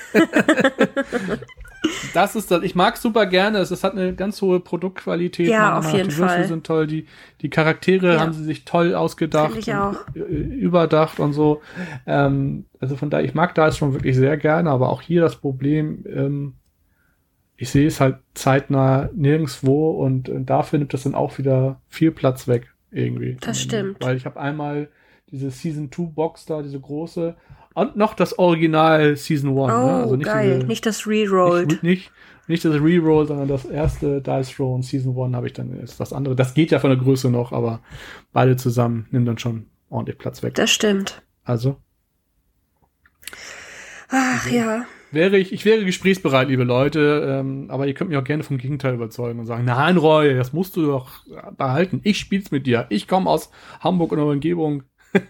Das ist das. Ich mag super gerne. Es, es hat eine ganz hohe Produktqualität. Ja, auf jeden die Fall. Die Würfel sind toll. Die, die Charaktere ja. haben sie sich toll ausgedacht. Finde ich auch. Überdacht und so. Ähm, also von daher, ich mag Dice schon wirklich sehr gerne. Aber auch hier das Problem, ähm, ich sehe es halt zeitnah nirgendwo. Und, und dafür nimmt das dann auch wieder viel Platz weg. Irgendwie. Das stimmt. Weil ich habe einmal diese Season zwei Box da, diese große. Und noch das Original Season eins. Oh, ne? Also nicht geil. Diese, nicht das Rerolled. Nicht, nicht, nicht das Reroll, sondern das erste Dice Throne Season eins habe ich dann, ist das andere. Das geht ja von der Größe noch, aber beide zusammen nehmen dann schon ordentlich Platz weg. Das stimmt. Also. Ach also, ja. Wäre ich, ich wäre gesprächsbereit, liebe Leute, ähm, aber ihr könnt mich auch gerne vom Gegenteil überzeugen und sagen, nein, Roy, das musst du doch behalten. Ich spiel's mit dir. Ich komme aus Hamburg und der Umgebung.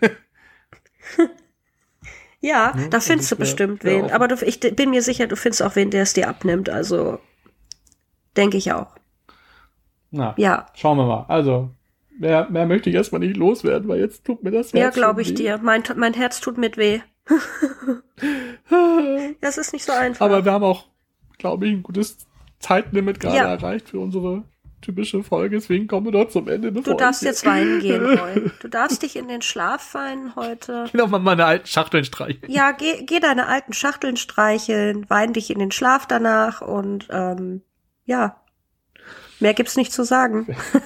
Ja, ja, da findest du bestimmt wen. Aber du, ich bin mir sicher, du findest auch wen, der es dir abnimmt. Also, denke ich auch. Na, ja. Schauen wir mal. Also, mehr, mehr möchte ich erstmal nicht loswerden, weil jetzt tut mir das Herz Ja, glaube ich weh. dir. Mein, mein Herz tut mit weh. Das ist nicht so einfach. Aber wir haben auch, glaube ich, ein gutes Zeitlimit gerade ja. erreicht für unsere typische Folge, deswegen kommen wir dort zum Ende. Du darfst jetzt weinen gehen, Roy. Du darfst dich in den Schlaf weinen heute. Geh doch mal meine alten Schachteln streicheln. Ja, geh, geh deine alten Schachteln streicheln, wein dich in den Schlaf danach und ähm, ja, mehr gibt's nicht zu sagen.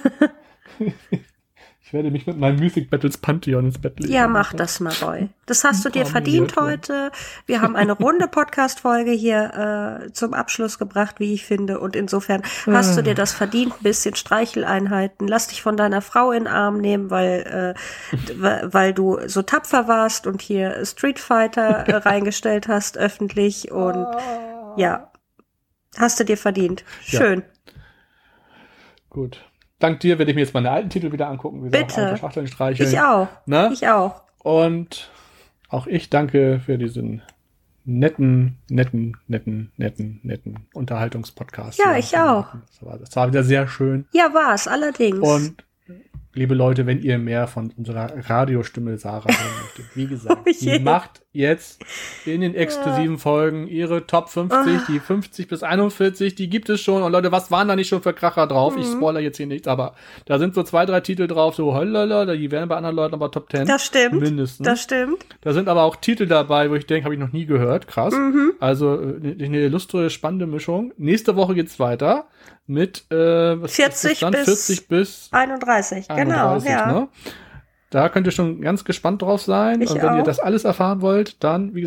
Ich werde mich mit meinem Music Battles Pantheon ins Bett legen. Ja, mach das mal, Roy. Das hast du dir verdient heute. Wir haben eine runde Podcast-Folge hier äh, zum Abschluss gebracht, wie ich finde. Und insofern hast du dir das verdient. Ein bisschen Streicheleinheiten. Lass dich von deiner Frau in den Arm nehmen, weil, äh, weil du so tapfer warst und hier Street Fighter äh, reingestellt hast, öffentlich. Und ja, hast du dir verdient. Schön. Ja. Gut. Dank dir werde ich mir jetzt meine alten Titel wieder angucken. Wie Bitte. Alte Schachteln streicheln. Ich auch. Ne? Ich auch. Und auch ich danke für diesen netten, netten, netten, netten, netten Unterhaltungspodcast. Ja, ich auch. Das war, das war wieder sehr schön. Ja, war's, allerdings. Und liebe Leute, wenn ihr mehr von unserer Radiostimme Sarah hören möchtet, wie gesagt, oh die macht jetzt in den exklusiven ja. Folgen ihre Top fünfzig, oh. die fünfzig bis einundvierzig, die gibt es schon. Und Leute, was waren da nicht schon für Kracher drauf? Mhm. Ich spoilere jetzt hier nichts, aber da sind so zwei, drei Titel drauf, so hollala, die werden bei anderen Leuten aber Top zehn. Das stimmt. Mindestens. Das stimmt. Da sind aber auch Titel dabei, wo ich denke, habe ich noch nie gehört. Krass. Mhm. Also eine, eine illustre, spannende Mischung. Nächste Woche geht's weiter mit äh, was vierzig, ist das dann? bis vierzig bis einunddreißig. Genau, ja. Ne? Da könnt ihr schon ganz gespannt drauf sein. Ich und wenn auch. ihr das alles erfahren wollt, dann, wie gesagt,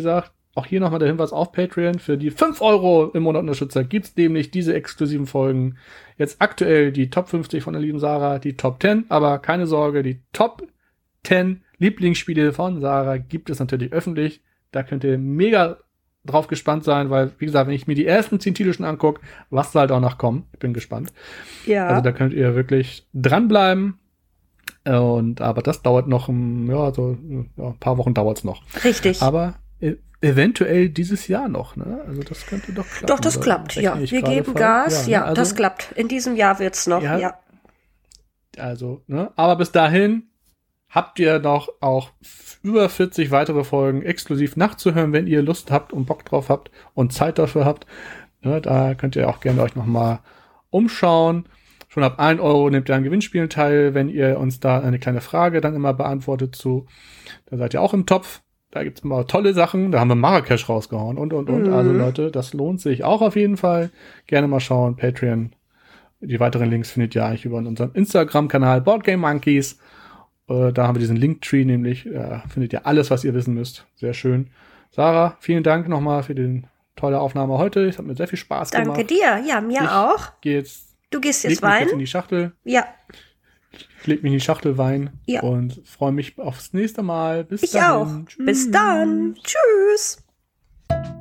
auch hier nochmal der Hinweis auf Patreon. Für die fünf Euro im Monat Unterstützer gibt's nämlich diese exklusiven Folgen. Jetzt aktuell die Top fünfzig von der lieben Sarah, die Top zehn, aber keine Sorge, die Top zehn Lieblingsspiele von Sarah gibt es natürlich öffentlich. Da könnt ihr mega drauf gespannt sein, weil, wie gesagt, wenn ich mir die ersten zehn Titel schon angucke, was da halt auch noch kommen, ich bin gespannt. Ja. Also da könnt ihr wirklich dranbleiben. Und, aber das dauert noch, ja, so ja, ein paar Wochen dauert's noch. Richtig. Aber e- eventuell dieses Jahr noch, ne? Also das könnte doch klappen. Doch, das klappt, ja. Wir geben voll. Gas, ja, ja also, das klappt. In diesem Jahr wird's noch, ja. ja. Also, ne? Aber bis dahin habt ihr noch auch über vierzig weitere Folgen exklusiv nachzuhören, wenn ihr Lust habt und Bock drauf habt und Zeit dafür habt. Ne? Da könnt ihr auch gerne euch noch mal umschauen. Schon ab ein Euro nehmt ihr an Gewinnspielen teil, wenn ihr uns da eine kleine Frage dann immer beantwortet zu. Da seid ihr auch im Topf. Da gibt's immer tolle Sachen. Da haben wir Marrakesch rausgehauen und, und, und. Mhm. Also Leute, das lohnt sich auch auf jeden Fall. Gerne mal schauen. Patreon. Die weiteren Links findet ihr eigentlich über unseren Instagram-Kanal Boardgame Monkeys. Äh, da haben wir diesen Linktree nämlich. Da findet ihr alles, was ihr wissen müsst. Sehr schön. Sarah, vielen Dank nochmal für die tolle Aufnahme heute. Es hat mir sehr viel Spaß Danke gemacht. Danke dir. Ja, mir ich auch. Geh jetzt Du gehst jetzt leg mich weinen? Jetzt in die Schachtel. Ja. Ich leg mich in die Schachtel Wein. Ja. Und freue mich aufs nächste Mal. Bis ich dahin. auch. Tschüss. Bis dann. Tschüss.